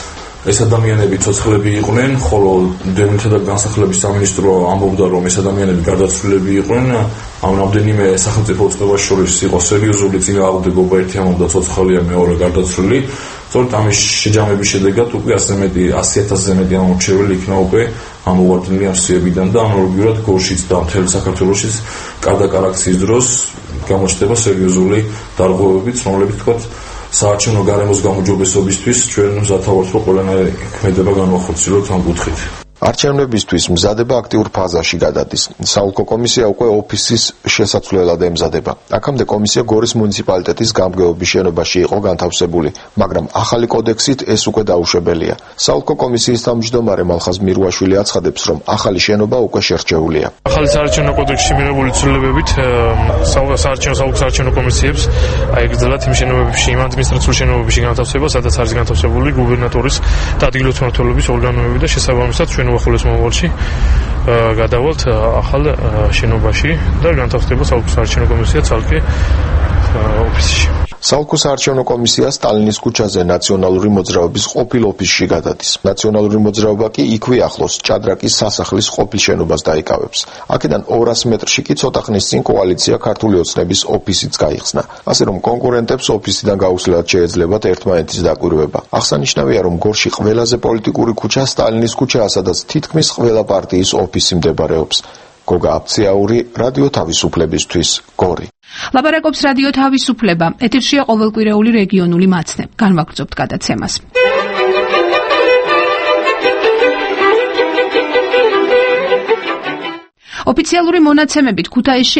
ეს ადამიანები ცოცხლები იყვნენ, ხოლო დევნილთა და განსახლების სამინისტრო ამბობდა, რომ ეს ადამიანები გარდაცვლილები იყვნენ. ამ რამდენიმე სახელმწიფო უწყებას შორის იყო სერიოზული წინააღმდეგობა, ერთი ამბობდა ცოცხალია, მეორე გარდაცვლილი. სწორედ ამის შეჯამების შედეგად უკვე 100,000-ზე მეტი ამორჩეველი იქნა უკვე ამოვარდნილი არსებიდან და ანალოგიურად გორშიც და მთელ საქართველოშიც კარდაკარ აქციის დროს გამოჩნდება სერიოზული დარღვევებიც, რომლებიც თქვათ საარჩევნო გარემოს გამოჯობესობისთვის ჩვენ მზადავართ, რომ ყველანაირი ქმედება განვახორციელოთ ამ კუთხით. არჩევნებისთვის მზადება აქტიურ ფაზაში გადადის. საოლქო კომისია უკვე ოფისის შესაძლებლად ემზადება. აქამდე კომისია გორის მუნიციპალიტეტის გამგეობის შენობაში იყო განთავსებული, მაგრამ ახალი კოდექსით ეს უკვე დაუშვებელია. საოლქო კომისიის თავმჯდომარე მალხაზ მირუაშვილი აცხადებს, რომ ახალი შენობა უკვე შერჩეულია. ახალი საარჩევნო კოდექსში მიღებული ცვლილებებით საარჩევნო კომისიებს აიგრძელათ იმ შენობებში, იმ ადმინისტრაციული შენობებში განთავსება, სადაც არის განთავსებული გუბერნატორის და ადგილობრივი მმართველობის ორგანოები და შესაბამისად ჩვენ უახლოეს მომავალში გადავალთ ახალ შენობაში და განთავსდება საოლქო საარჩევნო კომისია ცალკე ოფისში. საოლქო საარჩევნო კომისია სტალინის ქუჩაზე ნაციონალური მოძრაობის ყოფილ ოფისში გადადის. ნაციონალური მოძრაობა კი იქვე ახლოს ჭადრაკის სასახლის ყოფილ შენობას დაიკავებს. აქედან 200 მეტრში კი ცოტა ხნის წინ კოალიცია ქართული ოცნების ოფისიც გაიხსნა. ასე რომ კონკურენტებს ოფისიდან გაუსვლელად შეეძლებათ ერთმანეთის დაკვირვება. აღსანიშნავია, რომ გორში ყველაზე პოლიტიკური ქუჩა სტალინის ქუჩაა, სადაც თითქმის ყველა პარტიის ოფისი მდებარეობს. გოგა აფციაური, რადიო თავისუფლებისთვის, გორი. ლაპარაკობს რადიო თავისუფლება. ეთერშია ყოველკვირეული რეგიონული მაცნე. განვაგრძობთ გადაცემას. ოფიციალური მონაცემებით ქუთაისში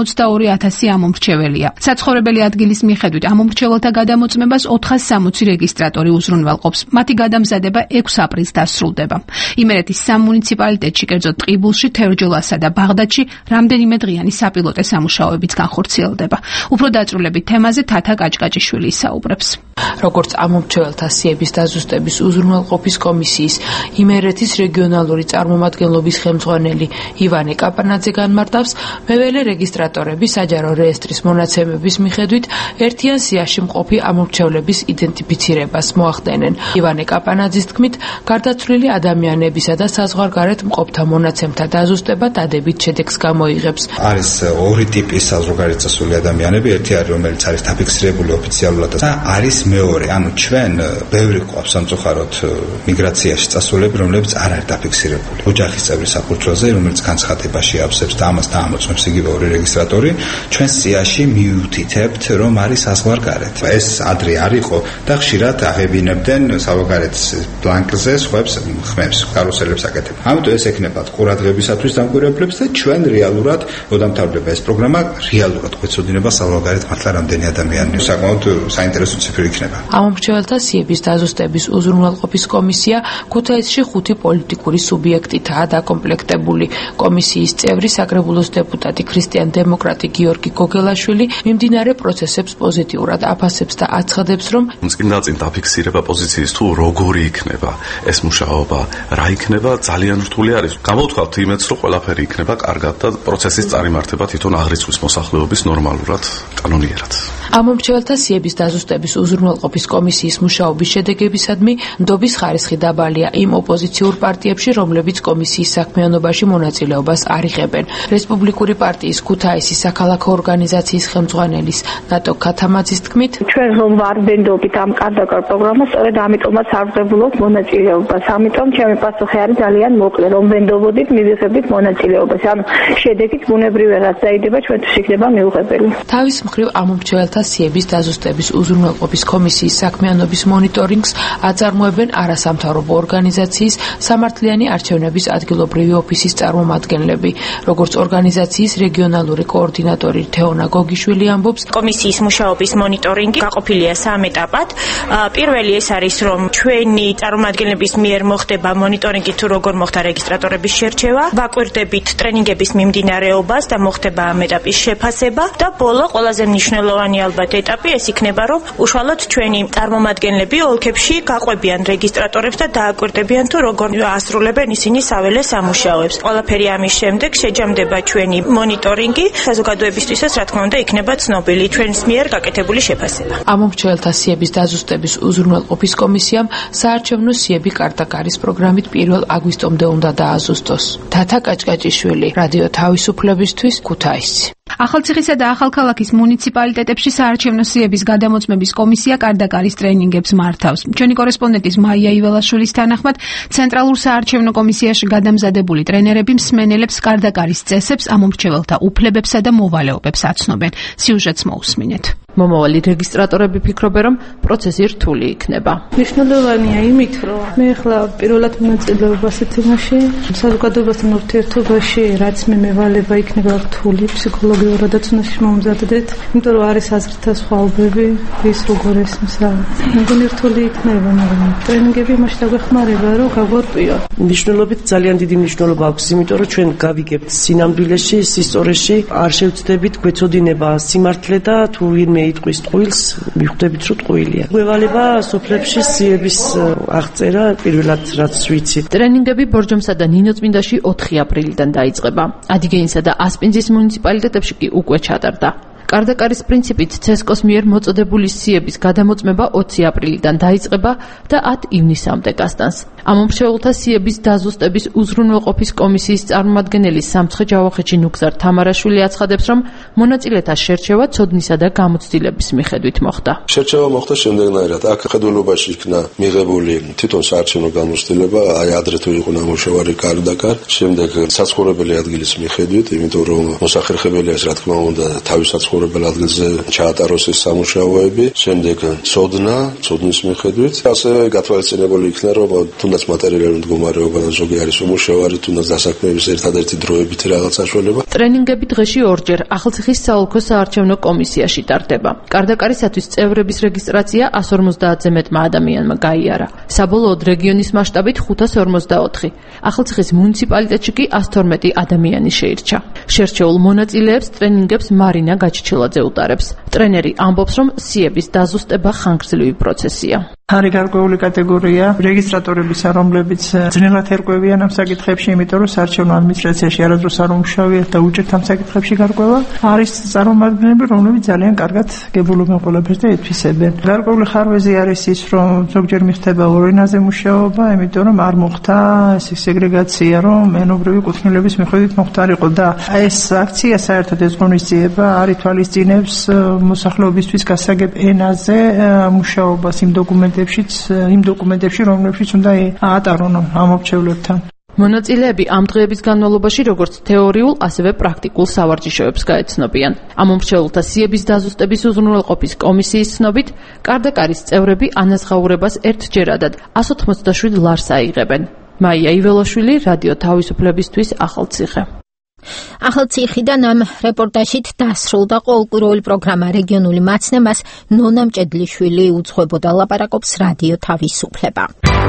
162,000 ამომრჩეველია. საცხოვრებელი ადგილის მიხედვით ამომრჩეველთა გადამოწმებას 460 რეგისტრატორი უზრუნველყოფს. მათი გადამზადება 6 აპრილს დასრულდება. იმერეთის სამ მუნიციპალიტეტში, კერძოდ ტყიბულში, თერჯოლასა და ბაღდადში რამდენიმე დღიანი საპილოტე სამუშაოებიც განხორციელდება. უფრო დაწვრილებით თემაზე თათა კაჭკაჭიშვილი ისაუბრებს. როგორც ამომრჩეველთა სიების დაზუსტების უზრუნველყოფის კომისიის იმერეთის რეგიონალური წარმომადგენლობის ხელმძღვანელი ივანე კაპანაძე განმარტავს, მეველე რეგისტრატორები საჯარო რეესტრის მონაცემების მიხედვით ერთიან სიაში მყოფი ამომრჩევლების იდენტიფიცირებას მოახდენენ. ივანე კაპანაძის თქმით, გარდაცვლილი ადამიანებისა და საზღვარგარეთ მყოფთა მონაცემთა დაზუსტება დადებით შედეგს გამოიღებს. არის ორი ტიპის საზღვარგარეთ წასული ადამიანები, ერთი არის რომელიც არის დაფიქსირებული ოფიციალურად და არის მეორე, ანუ ჩვენ ბევრი გვყავს სამწუხაროდ მიგრაციაში წასულები, რომლებიც არ არის დაფიქსირებული. ოჯახის წევრი საფუძველზე, რომელიც განცხადებაში აფსებს და ამას დაამოწმებს იგივე ორი რეგისტრატორი, ჩვენ სიაში მიუთითებთ, რომ არის საზღვარგარეთ. ეს ადრე არ იყო და ხშირად აღებინებდნენ საზღვარგარეთის ბლანკზე სხვებს ხმებს, კარუსელებს აკეთებდნენ. ამიტომ ეს ექნება ყურადღებისათვის დამკვირვებლებს და ჩვენ რეალურად მოდამთავრდება ეს პროგრამა, რეალურად გვეცოდინება საზღვარგარეთ მართლა რამდენი ადამიანია. საკმაოდ საინტერესო ციფრი იქნება. ამომრჩეველთა სიების დაზუსტების უზრუნველყოფის კომისია ქუთაისში 5 პოლიტიკური სუბიექტითაა დაკომპლექტებული. კომისიის წევრი საკრებულოს დეპუტატი ქრისტიან-დემოკრატი გიორგი გოგელაშვილი მიმდინარე პროცესებს პოზიტიურად აფასებს და აცხადებს, რომ წინ დაფიქსირება პოზიციის თუ როგორი იქნება ეს მუშაობა, რა იქნება, ძალიან რთული არის. გამოვთქვათ იმედს, რომ ყველაფერი იქნება კარგად და პროცესის წარიმართება თვითონ აღრიცხვის მოსახლეობის ნორმალურად, კანონიერად. ამომრჩეველთა სიების დაზუსტების უზრუნველყოფის კომისიის მუშაობის შედეგებისადმი ნდობის ხარისხი დაბალია იმ ოპოზიციურ პარტიებში, რომლებიც კომისიის საქმიანობაში მონაწილეობას არ იღებენ. რესპუბლიკური პარტიის ქუთაისის საქალაქო ორგანიზაციის ხელმძღვანელის ნატო ქათამაძის თქმით, ჩვენ რომ ვარდენდობით ამ კარდაკარ პროგრამას, სწორედ ამიტომაც არ ვღებულობ მონაწილეობას. ამიტომ ჩემი პასუხი არის ძალიან მოკლე, რომ ვენდობოდით, მივიღებდით მონაწილეობას. ანუ შედეგით ბუნებრივად რაც დაიდება, ჩვენთვის იქნება მიუღებელი. თავის მხრივ ამომრჩეველთა სიების დაზუსტების უზრუნველყოფის კომისიის საქმიანობის მონიტორინგს აწარმოებენ არასამთავრობო ორგანიზაციის სამართლიანი არჩევნების ადგილობრივი ოფისის წარმომადგენლები. როგორც ორგანიზაციის რეგიონალური კოორდინატორი თეონა გოგიშვილი ამბობს, კომისიის მუშაობის მონიტორინგი გაყოფილია 3 ეტაპად. პირველი ეს არის, რომ ჩვენი წარმომადგენლების მიერ მოხდება მონიტორინგი თუ როგორ მოხდა რეგისტრატორების შერჩევა, ვაკვირდებით ტრენინგების მიმდინარეობას და მოხდება ამ ეტაპის შეფასება და ბოლო ყველაზე მნიშვნელოვანი ალბათ ეტაპი ეს იქნება, რომ უშუალოდ ჩვენი წარმომადგენლები ოლქებში გაყვებიან რეგისტრატორებს და დააკვირდებიან თუ როგორ ასრულებენ ისინი საველე სამუშაოებს. ყველაფერი ამის შემდეგ შეჯამდება ჩვენი მონიტორინგი, საზოგადოებისთვისაც რა თქმა უნდა იქნება ცნობილი ჩვენს მიერ გაკეთებული შეფასება. ამომრჩეველთა სიების დაზუსტების უზრუნველყოფის კომისიამ საარჩევნო სიები კარტაკარის პროგრამით 1 აგვისტომდე უნდა დააზუსტოს. თათა კაჭკაჭიშვილი, რადიო თავისუფლებისთვის, ქუთაისი. ახალციხისა და ახალქალაქის მუნიციპალიტეტებში საარჩევნო სიების გადამოწმების კომისია კარდაკარის ტრენინგებს მართავს. ჩვენი კორესპონდენტის მაია იველაშვილის თანახმად, ცენტრალურ საარჩევნო კომისიაში გადამზადებული ტრენერები მსმენელებს კარდაკარის წესებს, ამომრჩეველთა უფლებებსა და მოვალეობებს აცნობენ. სიუჟეტს მოусმინეთ. მომავალი რეგისტრატორები ფიქრობენ, რომ პროცესი რთული იქნება. მნიშვნელოვანია იმით, რომ მე ახლა პირველად მონაწილეობას ეთიმაში, საზოგადოებასთან ურთიერთობაში, რაც მე მევალება იქნება რთული, ფსიქოლოგიურადაც უნდა მომზადდეთ, იმიტომ რომ არის აზრთა სხვაობები, ის როგორ ესმსა. მეგონი რთული იქნება, მაგრამ ტრენინგები იმაში დაგვეხმარება, რომ გავგვარკვიო. მნიშვნელობით ძალიან დიდი მნიშვნელობა აქვს, იმიტომ რომ ჩვენ გავიგებთ სინამდვილეში, სისწორეში, არ შევცდებით გვეწოდინება სიმართლე და თუ ვინმე იტყვის ტყუილს, მიხვდებით რომ ტყუილია. გვევალება სოფლებში სიების აღწერა პირველად რაც ვიცით. ტრენინგები ბორჯომსა და ნინოწმინდაში 4 აპრილიდან დაიწყება. ადიგეინსა და ასპინძის მუნიციპალიტეტებში კი უკვე ჩატარდა. კარდაკარის პრინციპით ცესკოს მიერ მოწოდებული სიების გადამოწმება 20 აპრილიდან დაიწყება და 10 ივნისამდე გასტანს. ამომრჩეველთა სიების დაზუსტების უზრუნველყოფის კომისიის წარმომადგენელი სამცხე ჯავახეთში ნუგზარ თამარაშვილი აცხადებს, რომ მონაწილეთა შერჩევა ცოდნისა და გამოცდილების მიხედვით მოხდა. შერჩევა მოხდა შემდეგნაირად. აქ ხედველობაში იქნა მიღებული თვითონ საარჩევნო გამოცდილება, აი ადრე თუ იყო ნამუშევარი კარდაკარ, შემდეგ საცხოვრებელი ადგილის მიხედვით, იმიტომ რომ მოსახერხებელია ეს რა თქმა უნდა თავის საცხოვრებელ ადგილზე ჩაატაროს ეს სამუშაოები, შემდეგ ცოდნის მიხედვით, ასევე გათვალისწინებული იქნა, რომ თუნდაც მატერიალური მდგომარეობა და ზოგი არის უმუშევარი, თუნდაც დასაქმების ერთადერთი დროებითი რაღაც საშუალება. ტრენინგები დღეში ორჯერ ახალციხის საოლქო საარჩევნო კომისიაში ტარდება. კარდაკარისათვის წევრების რეგისტრაცია 150-ზე მეტმა ადამიანმა გაიარა. საბოლოოდ რეგიონის მასშტაბით 544. ახალციხის მუნიციპალიტეტში კი 112 ადამიანი შეირჩა. შერჩეულ მონაწილეებს ტრენინგებს მარინა გაჩიჩილაძე უტარებს. ტრენერი ამბობს, რომ სიების დაზუსტება ხანგრძლივი პროცესია. არის გარკვეული კატეგორია რეგისტრატორებისა, რომლებიც ძნელად ერკვევიან ამ საკითხებში, იმიტომ რომ საარჩევნო ადმინისტრაციაში არასდროს არ უმუშავიათ და უჭერთ ამ საკითხებში გარკვევა. არის წარმომადგენლები, რომლებიც ძალიან კარგად გებულობენ ყველაფერს და ეთვისებენ. გარკვეული ხარვეზი არის ის, რომ ზოგჯერ მიხდება ორ ენაზე მუშაობა, იმიტომ რომ არ მოხდა ეს სეგრეგაცია, რომ ენობრივი კუთვნილების მიხედვით მოხდარიყო და ეს აქცია საერთოდ ეს ღონისძიება არ ითვალისწინებს მოსახლეობისთვის გასაგებ ენაზე მუშაობას იმ დოკუმენტებში, რომლებშიც უნდა აატარონ ამომრჩევლებთან. მონაწილეები ამ დღეების განმავლობაში როგორც თეორიულ, ასევე პრაქტიკულ სავარჯიშოებს გაეცნობიან. ამომრჩეველთა სიების დაზუსტების უზრუნველყოფის კომისიის ცნობით, კარდაკარის წევრები ანაზღაურებას ერთჯერადად 187 ლარს აიღებენ. მაია იველაშვილი, რადიო თავისუფლებისთვის, ახალციხე. ახალციხიდან ამ რეპორტაჟით დასრულდა ყოველკვირეული პროგრამა რეგიონული მაცნემას. ნონა მჭედლიშვილი უძღვებოდა, ლაპარაკობს რადიო თავისუფლება.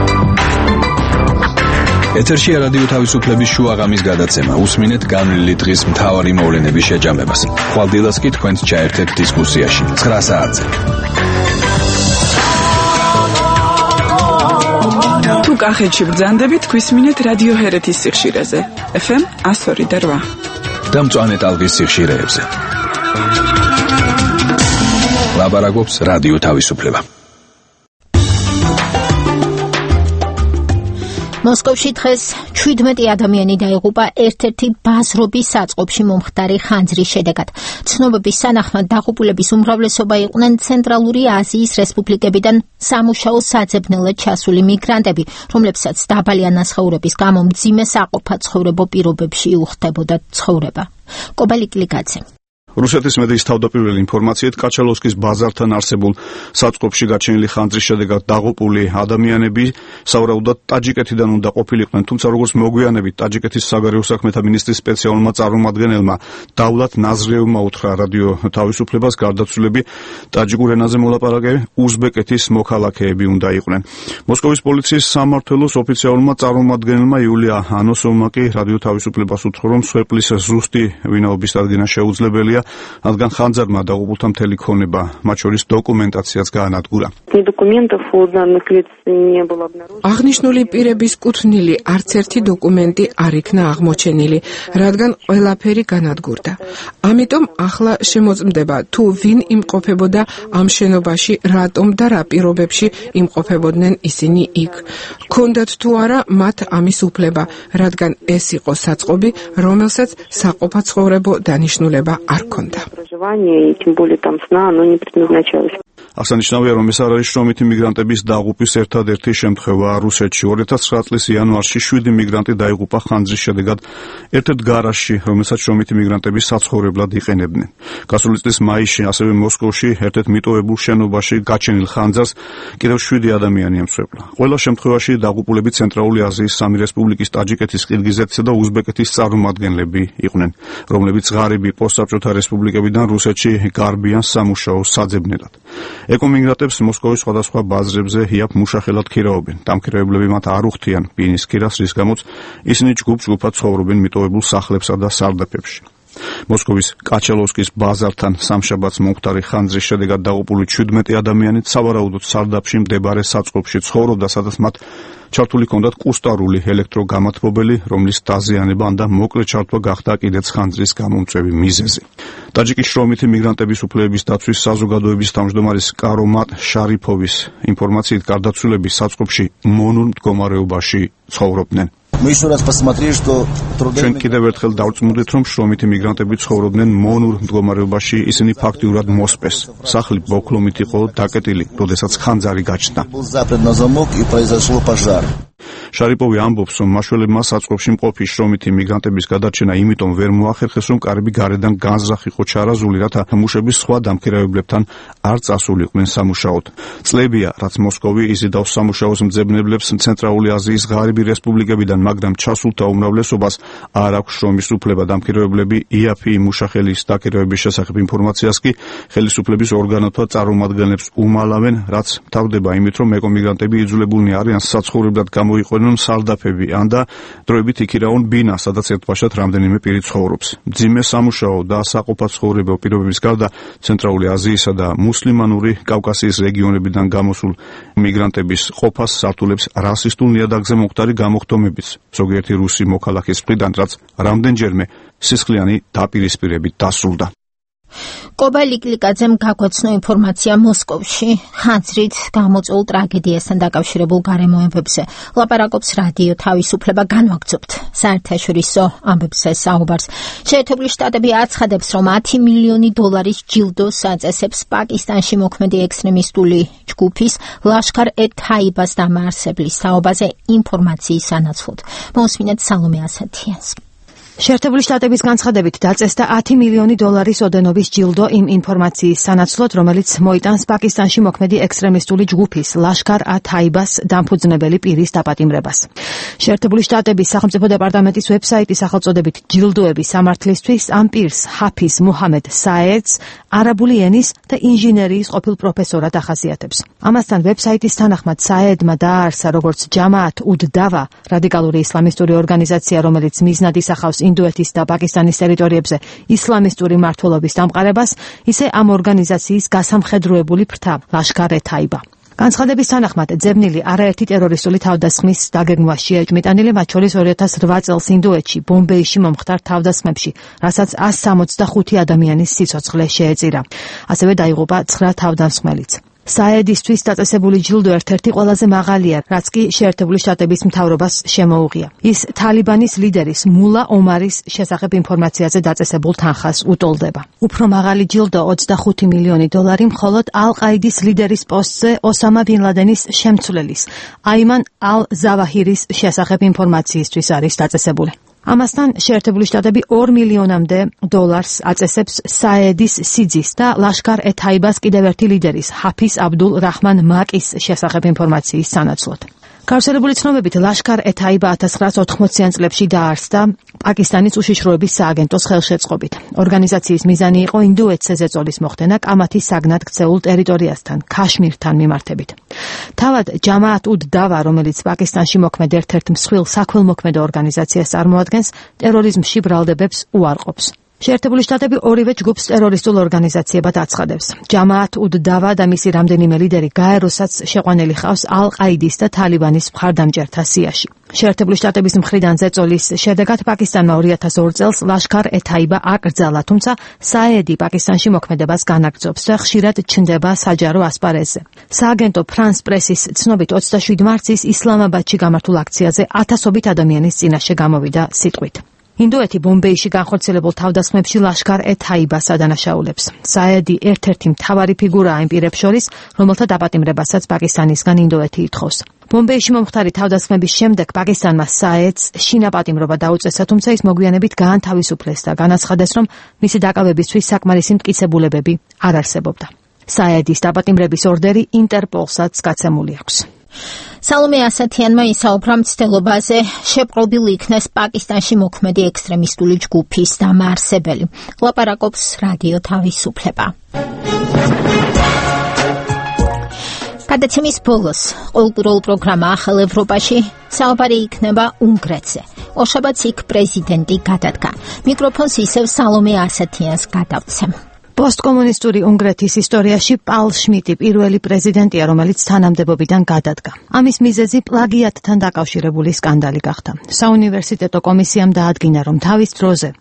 ეთერშია რადიო თავისუფლების შუაღამის გადაცემა. უსმინეთ განვლილი დღის მთავარი მოვლენების შეჯამებას. ხვალდილას კი თქვენს ჩაერთეთ დისკუსიაში 9 საათზე. თუ კახეთში ბრძანდებით, გვისმინეთ რადიო ჰერეთის სიხშირეზე. FM 102.8. და მწვანე ტალღის სიხშირეებზე. ლაპარაკობს რადიო თავისუფლება. მოსკოვში დღეს 17 ადამიანი დაიღუპა ერთ-ერთი ბაზრობის საწყობში მომხდარი ხანძრის შედეგად. ცნობების თანახმად დაღუპულების უმრავლესობა იყვნენ ცენტრალური აზიის რესპუბლიკებიდან სამუშაო საძებნელად ჩასული მიგრანტები, რომლებსაც დაბალი ანაზღაურების გამო მძიმე საყოფაცხოვრებო პირობებში უხდებოდა ცხოვრება. კობალიკლიკაძე. რუსეთის მედიის თავდაპირველი ინფორმაციით, კაჩალოვსკის ბაზართან არსებულ საწყობში გაჩენილი ხანძრის შედეგად დაღუპული ადამიანები სავარაუდოდ ტაჯიკეთიდან უნდა ყოფილიყვნენ, თუმცა როგორც მოგვიანებით ტაჯიკეთის საგარეო საქმეთა მინისტრის სპეციალურმა წარმომადგენელმა დავლათ ნაზრიევმა უთხრა რადიო თავისუფლებას, გარდაცვლილები ტაჯიკურ ენაზე მოლაპარაკე უზბეკეთის მოქალაქეები უნდა იყვნენ. მოსკოვის პოლიციის სამმართველოს ოფიციალურმა წარმომადგენელმა იულია ანოსოვმა კი რადიო თავისუფლებას უთხრა, რომ სვეპლის ზუსტი ვინაობის დადგენა შეუძლებელია, რადგან ხანძარმა დაღუპულთა მთელი ქონება, მათ შორის დოკუმენტაციაც გაანადგურა. აღნიშნული პირების კუთვნილი არც ერთი დოკუმენტი არ იქნა აღმოჩენილი, რადგან ყველაფერი განადგურდა. ამიტომ ახლა შემოწმდება, თუ ვინ იმყოფებოდა ამ შენობაში, რატომ და რა პირობებში იმყოფებოდნენ ისინი იქ. ქონდათ თუ არა მათ ამის უფლება, რადგან ეს იყო საწყობი, რომელსაც საყოფაცხოვრებო დანიშნულება არ ჰქონდა. აღსანიშნავია, რომ ეს არის შრომითი მიგრანტების დაღუპვის ერთადერთი შემთხვევა რუსეთში. 2009 წლის იანვარში 7 მიგრანტი დაიღუპა ხანძრის შედეგად ერთ-ერთ გარაჟში, რომელსაც შრომითი მიგრანტები საცხოვრებლად იყენებდნენ. გასული წლის მაისში ასევე მოსკოვში ერთ-ერთ მიტოვებულ შენობაში გაჩენილ ხანძარს კიდევ 7 ადამიანი ემსხვერპლა. ყველა შემთხვევაში დაღუპულები ცენტრალური აზიის სამი რესპუბლიკის ტაჯიკეთის, ყირგიზეთისა და უზბეკეთის წარმომადგენლები იყვნენ, რომლებიც ღარიბი პოსტსაბჭოთა რესპუბლიკებიდან რუსეთში გარბიან სამუშაოს საძებნელად. ეკომიგრანტებს მოსკოვის სხვადასხვა ბაზრებზე იაფ მუშახელად ქირაობენ. დამქირავებლები მათ არ უხდიან ბინის ქირას, რის გამოც ისინი ჯგუფ-ჯგუფად ცხოვრობენ მიტოვებულ სახლებსა და სარდაფებში. მოსკოვის კაჩალოვსკის ბაზართან სამშაბათს მომხდარი ხანძრის შედეგად დაღუპული 17 ადამიანით სავარაუდოდ სარდაფში მდებარე საწყობში ცხოვრობდა, სადაც მათ ჩართული ჰქონდათ კუსტარული ელექტროგამათბობელი, რომლის დაზიანება და მოკლე ჩართვა გახდა კიდეც ხანძრის გამომწვევი მიზეზი. ტაჯიკის შრომითი მიგრანტების უფლებების დაცვის საზოგადოების თავმჯდომარის კარომატ შარიფოვის ინფორმაციით გარდაცვლილები საწყობში მონურ მდგომარეობაში ცხოვრობდნენ. ჩვენ კიდევ ერთხელ დავწმუნდით, რომ შრომითი მიგრანტები ცხოვრობდნენ მონურ მდგომარეობაში, ისინი ფაქტიურად მოსპეს. სახლი ბოქლომით იყო დაკეტილი, როდესაც ხანძარი გაჩნდა. შარიპოვი ამბობს, რომ მაშველებმა საწყობში მყოფი შრომითი მიგრანტების გადარჩენა იმიტომ ვერ მოახერხეს, რომ კარები გარედან განზრახ იყო ჩარაზული, რათა მუშების სხვა დამქირავებლებთან არ წასულიყვნენ სამუშაოდ. წლებია, რაც მოსკოვი იზიდავს სამუშაოს მძებნებლებს ცენტრალური აზიის ღარიბი რესპუბლიკებიდან, მაგრამ ჩასულთა უმრავლესობას არ აქვს შრომის უფლება. დამქირავებლები იაფი მუშახელის დაქირავების შესახებ ინფორმაციას კი ხელისუფლების ორგანოთა წარმომადგენლებს უმალავენ, რაც თავდება იმით, რომ ეკომიგრანტები იძულებულნი არიან საცხოვრებლად გამოიყვანონ სარდაფები ან და დროებით იქირაონ ბინა, სადაც ერთბაშად რამდენიმე პირი ცხოვრობს. მძიმე სამუშაო და საყოფაცხოვრებო პირობების გარდა ცენტრალური აზიისა და მუსლიმანური კავკასიის რეგიონებიდან გამოსულ მიგრანტების ყოფას სართულებს რასისტულ ნიადაგზე მომხდარი გამოხდომებიც ზოგიერთი რუსი მოქალაქის მხრიდან, რაც რამდენჯერმე სისხლიანი დაპირისპირებით დასრულდა. კობა ლიკლიკაძემ გაგვაცნო ინფორმაცია მოსკოვში ხანძრით გამოწვეულ ტრაგედიასთან დაკავშირებულ გარემოებებზე. ლაპარაკობს რადიო თავისუფლება, განვაგრძობთ საერთაშორისო ამბებზე საუბარს. შეერთებული შტატები აცხადებს, რომ 10 მილიონი დოლარის ჯილდოს აწესებს პაკისტანში მოქმედი ექსტრემისტული ჯგუფის ლაშქარ-ე-თაიბას დამაარსებლის თაობაზე ინფორმაციის სანაცვლოდ. მოსმინეთ სალომე ასათიანს. შეერთებული შტატების განცხადებით დაწესდა 10 მილიონი დოლარის ოდენობის ჯილდო იმ ინფორმაციის სანაცვლოდ, რომელიც მოიტანს პაკისტანში მოქმედი ექსტრემისტული ჯგუფის ლაშქარ-ე-თაიბას დამფუძნებელი პირის დაპატიმრებას. შეერთებული შტატების სახელმწიფო დეპარტამენტის ვებსაიტის სახელწოდებით ჯილდოების სამართლისთვის ამ პირს ჰაფიზ მუჰამედ საედს არაბული ენის და ინჟინერიის ყოფილ პროფესორად ახასიათებს. ამასთან ვებსაიტის თანახმად საედმა დააარსა როგორც ჯამაათ-უდ-დავა, რადიკალური ისლამისტური ორგანიზაცია, რომელიც მიზნად ისახავს ინდოეთის და პაკისტანის ტერიტორიებზე ისლამისტური მმართველობის დამყარებას, ისე ამ ორგანიზაციის გასამხედროებული ფრთა ლაშქარ-ე-თაიბა. განცხადების თანახმად ძებნილი არაერთი ტერორისტული თავდასხმის დაგეგმვაშია ეჭმიტანილი, მათ შორის 2008 წელს ინდოეთში ბომბეიში მომხდარ თავდასხმებში, რასაც 165 ადამიანის სიცოცხლე შეეწირა. ასევე დაიღუპა 9 თავდასხმელიც. საედისთვის დაწესებული ჯილდო ერთ-ერთი ყველაზე მაღალია, რაც კი შეერთებული შტატების მთავრობას შემოუღია. ის თალიბანის ლიდერის მულა ომარის შესახებ ინფორმაციაზე დაწესებულ თანხას უტოლდება. უფრო მაღალი ჯილდო 25 მილიონი დოლარი მხოლოდ ალ-ყაიდის ლიდერის პოსტზე ოსამა ბინ ლადენის შემცვლელის აიმან ალ-ზავაჰირის შესახებ ინფორმაციისთვის არის დაწესებული. ამასთან შეერთებული შტატები 2 მილიონამდე დოლარს აწესებს საედის სიძის და ლაშქარ-ე-თაიბას კიდევ ერთი ლიდერის ჰაფიზ აბდულ რაჰმან მაკის შესახებ ინფორმაციის სანაცვლოდ. გავრცელებული ცნობებით ლაშქარ-ე-თაიბა 1980-იან წლებში დაარსდა პაკისტანის უშიშროების სააგენტოს ხელშეწყობით. ორგანიზაციის მიზანი იყო ინდოეთზე ზეწოლის მოხდენა კამათის საგნად ქცეულ ტერიტორიასთან, ქაშმირთან მიმართებით. თავად ჯამაათ-უდ-დავა, რომელიც პაკისტანში მოქმედ ერთ-ერთ მსხვილ საქველმოქმედო ორგანიზაციას წარმოადგენს, ტერორიზმში ბრალდებებს უარყოფს. შეერთებული შტატები ორივე ჯგუფს ტერორისტულ ორგანიზაციებად აცხადებს. ჯამაათ-უდ-დავა და მისი რამდენიმე ლიდერი გაეროსაც შეყვანილი ხავს ალ-ყაიდის და თალიბანის მხარდამჭერთა სიაში. შეერთებული შტატების მხრიდან ზეწოლის შედეგად პაკისტანმა 2002 წელს ლაშქარ-ე-თაიბა აკრძალა, თუმცა საედი პაკისტანში მოქმედებას განაგრძობს და ხშირად ჩნდება საჯარო ასპარეზზე. სააგენტო ფრანს პრესის ცნობით 27 მარტს ისლამაბადში გამართულ აქციაზე ათასობით ადამიანის წინაშე გამოვიდა სიტყვით. ინდოეთი ბომბეიში განხორციელებულ თავდასხმებში ლაშქარ-ე-თაიბას ადანაშაულებს. საედი ერთ-ერთი მთავარი ფიგურაა იმ პირებს შორის, რომელთა დაპატიმრებასაც პაკისტანისგან ინდოეთი ითხოვს. ბომბეიში მომხდარი თავდასხმების შემდეგ პაკისტანმა საედს შინაპატიმრობა დაუწესა, თუმცა ის მოგვიანებით გაანთავისუფლეს და განაცხადეს, რომ მისი დაკავებისთვის საკმარისი მტკიცებულებები არ არსებობდა. საედის დაპატიმრების ორდერი ინტერპოლსაც გაცემული აქვს. სალომე ასათიანმა ისაუბრა მცდელობაზე, შეპყრობილი იქნეს პაკისტანში მოქმედი ექსტრემისტული ჯგუფის დამაარსებელი. ლაპარაკობს რადიო თავისუფლება. გადაცემის ბოლოს კულტურულ პროგრამა ახალ ევროპაში საუბარი იქნება უნგრეთზე. ორშაბათს იქ პრეზიდენტი გადადგა. მიკროფონს ისევ სალომე ასათიანს გადავცემ. პოსტკომუნისტური უნგრეთის ისტორიაში პაულ შმიტი პირველი პრეზიდენტია, რომელიც თანამდებობიდან გადადგა. ამის მიზეზი პლაგიატთან დაკავშირებული სკანდალი გახდა. საუნივერსიტეტო კომისიამ დაადგინა, რომ თავის დროზე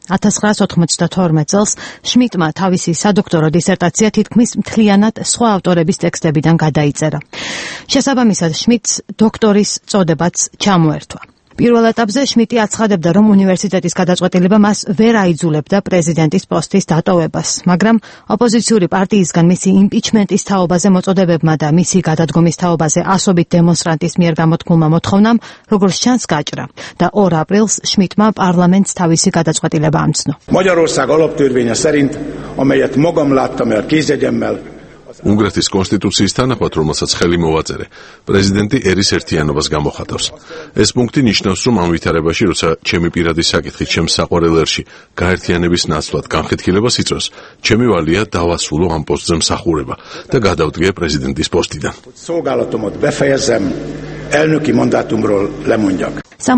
1992 წელს შმიტმა თავისი სადოქტორო დისერტაცია თითქმის მთლიანად სხვა ავტორების ტექსტებიდან გადაიწერა. შესაბამისად, შმიტს დოქტორის წოდებაც ჩამოერთვა. პირველ ეტაპზე შმიტი აცხადებდა, რომ უნივერსიტეტის გადაწყვეტილება მას ვერ აიძულებდა პრეზიდენტის პოსტის დატოვებას, მაგრამ ოპოზიციური პარტიისგან მისი იმპიჩმენტის თაობაზე მოწოდებებმა და მისი გადადგომის თაობაზე ასობით დემონსტრანტის მიერ გამოთქმულმა მოთხოვნამ, როგორც ჩანს, გაჭრა და 2 აპრილს შმიტმა პარლამენტს თავისი გადაწყვეტილება ამცნო. Magyarország alaptörvénye szerint, amelyet magam láttam el kézjegyemmel, უნგრეთის კონსტიტუციის თანახმად, რომელსაც ხელი მოვაწერე, პრეზიდენტი ერის ერთიანობას გამოხატავს. ეს პუნქტი ნიშნავს, რომ ამ ვითარებაში, როცა ჩემი პირადი საკითხით ჩემს საყვარელ ერში გაერთიანების ნაცვლად განხეთქილებას იწვევს, ჩემი ვალია დავასრულო ამ პოსტზე მსახურება და გადავდგე პრეზიდენტის პოსტიდან. Szolgálatomat befejezem, elnöki mandátumról lemondjak.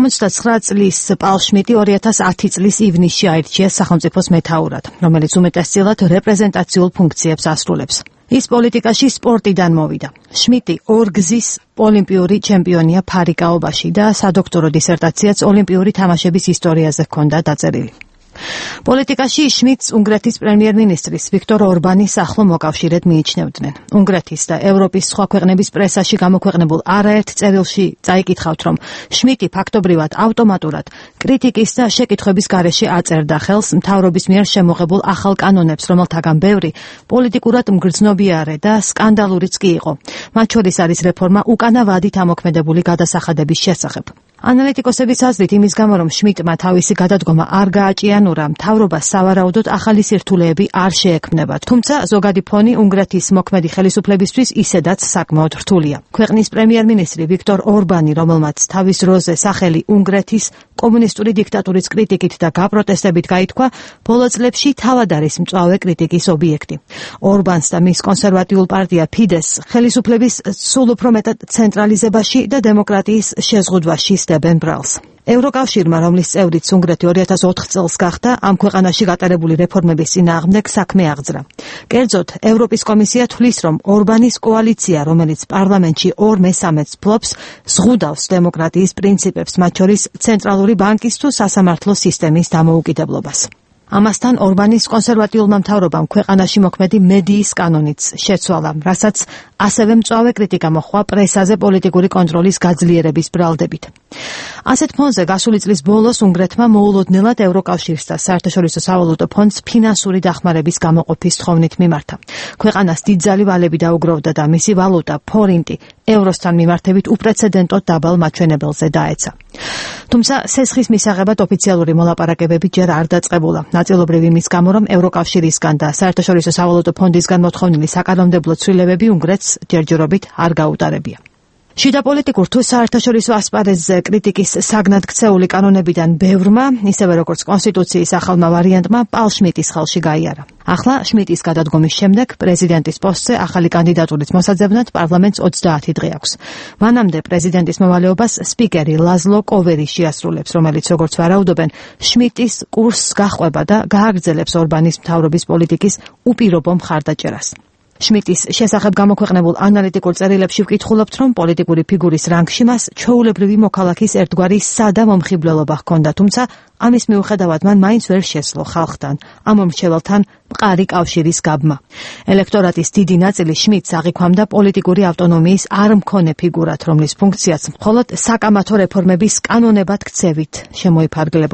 69 წლის პაულ შმიტი 2010 წლის ივნისში აირჩიეს სახელმწიფოს მეთაურად, რომელიც უმეტესწილად რეპრეზენტაციულ ფუნქციებს ასრულებს. ის პოლიტიკაში სპორტიდან მოვიდა. შმიტი 2 გზის ოლიმპიური ჩემპიონია ფარიკაობაში და სადოქტორო დისერტაციაც ოლიმპიური თამაშების ისტორიაზე ჰქონდა დაწერილი. პოლიტიკაში შმიტს უნგრეთის პრემიერ-მინისტრის ვიქტორ ორბანის ახლო მოკავშირედ მიიჩნევდნენ. უნგრეთის და ევროპის სხვა ქვეყნების პრესაში გამოქვეყნებულ არაერთ წერილში წაიკითხავთ, რომ შმიტი ფაქტობრივად ავტომატურად კრიტიკის და შეკითხვების გარეშე აწერდა ხელს მთავრობის მიერ შემოღებულ ახალ კანონებს, რომელთაგან ბევრი პოლიტიკურად მგრძნობიარე და სკანდალურიც კი იყო. მათ შორის არის რეფორმა უკანა ვადით ამოქმედებული გადასახადების შესახებ. ანალიტიკოსების აზრით, იმის გამო, რომ შმიტმა თავისი გადადგომა არ გააჭიანურა, მთავრობას სავარაუდოდ ახალი სირთულეები არ შეექმნება. თუმცა ზოგადი ფონი უნგრეთის მოქმედი ხელისუფლებისთვის ისედაც საკმაოდ რთულია. ქვეყნის პრემიერ-მინისტრი ვიქტორ ორბანი, რომელმაც თავის დროზე სახელი უნგრეთის კომუნისტური დიქტატურის კრიტიკით და გაპროტესტებით გაითქვა, ბოლო წლებში თავად არის მწვავე კრიტიკის ობიექტი. ორბანს და მის კონსერვატიულ პარტია ფიდეს ხელისუფლების სულ უფრო მეტად ცენტრალიზებაში და დემოკრატიის შეზღუდვაში სდებენ ბრალს. ევროკავშირმა, რომლის წევრიც უნგრეთი 2004 წელს გახდა, ამ ქვეყანაში გატარებული რეფორმების წინააღმდეგ საქმე აღძრა. კერძოდ, ევროპის კომისია თვლის, რომ ორბანის კოალიცია, რომელიც პარლამენტში 2/3-ს ფლობს, ზღუდავს დემოკრატიის პრინციპებს, მათ შორის ცენტრალური ბანკის თუ სასამართლო სისტემის დამოუკიდებლობას. ამასთან ორბანის კონსერვატიულმა მთავრობამ ქვეყანაში მოქმედი მედიის კანონიც შეცვალა, რასაც ასევე მწვავე კრიტიკა მოჰყვა პრესაზე პოლიტიკური კონტროლის გაძლიერების ბრალდებით. ასეთ ფონზე გასული წლის ბოლოს უნგრეთმა მოულოდნელად ევროკავშირს და საერთაშორისო სავალუტო ფონდს ფინანსური დახმარების გამოყოფის თხოვნით მიმართა. ქვეყანას დიდძალი ვალები დაუგროვდა და მისი ვალუტა ფორინტი ევროსთან მიმართებით უპრეცედენტოდ დაბალ მაჩვენებელზე დაეცა. თუმცა სესხის მისაღებად ოფიციალური მოლაპარაკებები ჯერ არ დაწყებულა. ნაწილობრივ იმის გამო, რომ ევროკავშირისგან და საერთაშორისო სავალუტო ფონდისგან მოთხოვნილი საკანონმდებლო ცვლილებები უნგრეთს ჯერჯერობით არ გაუტარებია. შიდა პოლიტიკურ თუ საერთაშორისო ასპარეზზე კრიტიკის საგნად ქცეული კანონებიდან ბევრმა, ისევე როგორც კონსტიტუციის ახალმა ვარიანტმა, პაულ შმიტის ხელში გაიარა. ახლა შმიტის გადადგომის შემდეგ პრეზიდენტის პოსტზე ახალი კანდიდატურის მოსაძებნად პარლამენტს 30 დღე აქვს. მანამდე პრეზიდენტის მოვალეობას სპიკერი ლაზლო კოვერი შეასრულებს, რომელიც, როგორც ვარაუდობენ, შმიტის კურსს გაჰყვება და გააგრძელებს ორბანის მთავრობის პოლიტიკის უპირობო მხარდაჭერას. შმიტის შესახებ გამოქვეყნებულ ანალიტიკურ წერილებში ვკითხულობთ, რომ პოლიტიკური ფიგურის რანგში მას ჩვეულებრივი მოქალაქის ერთგვარი სადა მომხიბვლელობა ჰქონდა, თუმცა ამის მიუხედავად მან მაინც ვერ შესძლო ხალხთან, ამ მომრჩეველთან მყარი კავშირის გაბმა. ელექტორატის დიდი ნაწილი შმიტს აღიქვამდა პოლიტიკური ავტონომიის არ მქონე ფიგურად, რომლის ფუნქციაც მხოლოდ საკამათო რეფორმების კანონებად ქცევით შემოიფარგლებოდა.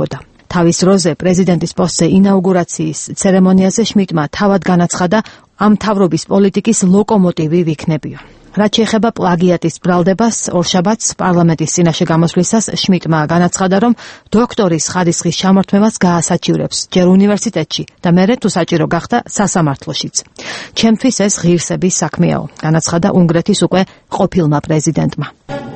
თავის დროზე პრეზიდენტის პოსტზე ინაუგურაციის ცერემონიაზე შმიდტმა თავად განაცხადა, ამ მთავრობის პოლიტიკის ლოკომოტივი ვიქნებიო. რაც შეეხება პლაგიატის ბრალდებას, ორშაბათს პარლამენტის წინაშე გამოსვლისას შმიდტმა განაცხადა, რომ დოქტორის ხარისხის ჩამორთმევას გაასაჩივრებს ჯერ უნივერსიტეტში და მერე თუ საჭირო გახდა სასამართლოშიც. ჩემთვის ეს ღირსების საქმეაო, განაცხადა უნგრეთის უკვე ყოფილმა პრეზიდენტმა.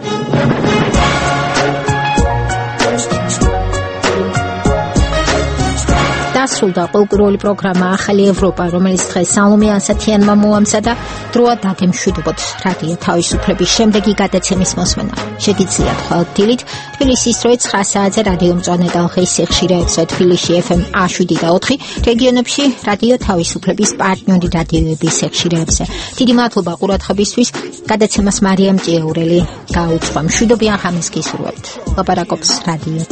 დასრულდა ყოველკვირეული პროგრამა ახალი ევროპა, რომელიც დღეს სალომე ანსათიანმა მოამზადა. დროა დაგემშვიდობოთ რადიო თავისუფლების შემდეგი გადაცემის მოსმენა. შეგიძლიათ ხვალ-დილით თბილისის დროით 9 საათზე რადიო მწვანე ტალღის სიხშირეებზე თბილისში FM 107 და 4, რეგიონებში რადიო თავისუფლების პარტნიორი რადიოების სიხშირეებზე. დიდი მადლობა ყურადღებისთვის. გადაცემას მარიამ ჭიაურელი გაუძღვა. მშვიდობიან ღამეს გისურვებთ. ლაპარაკობს რადიო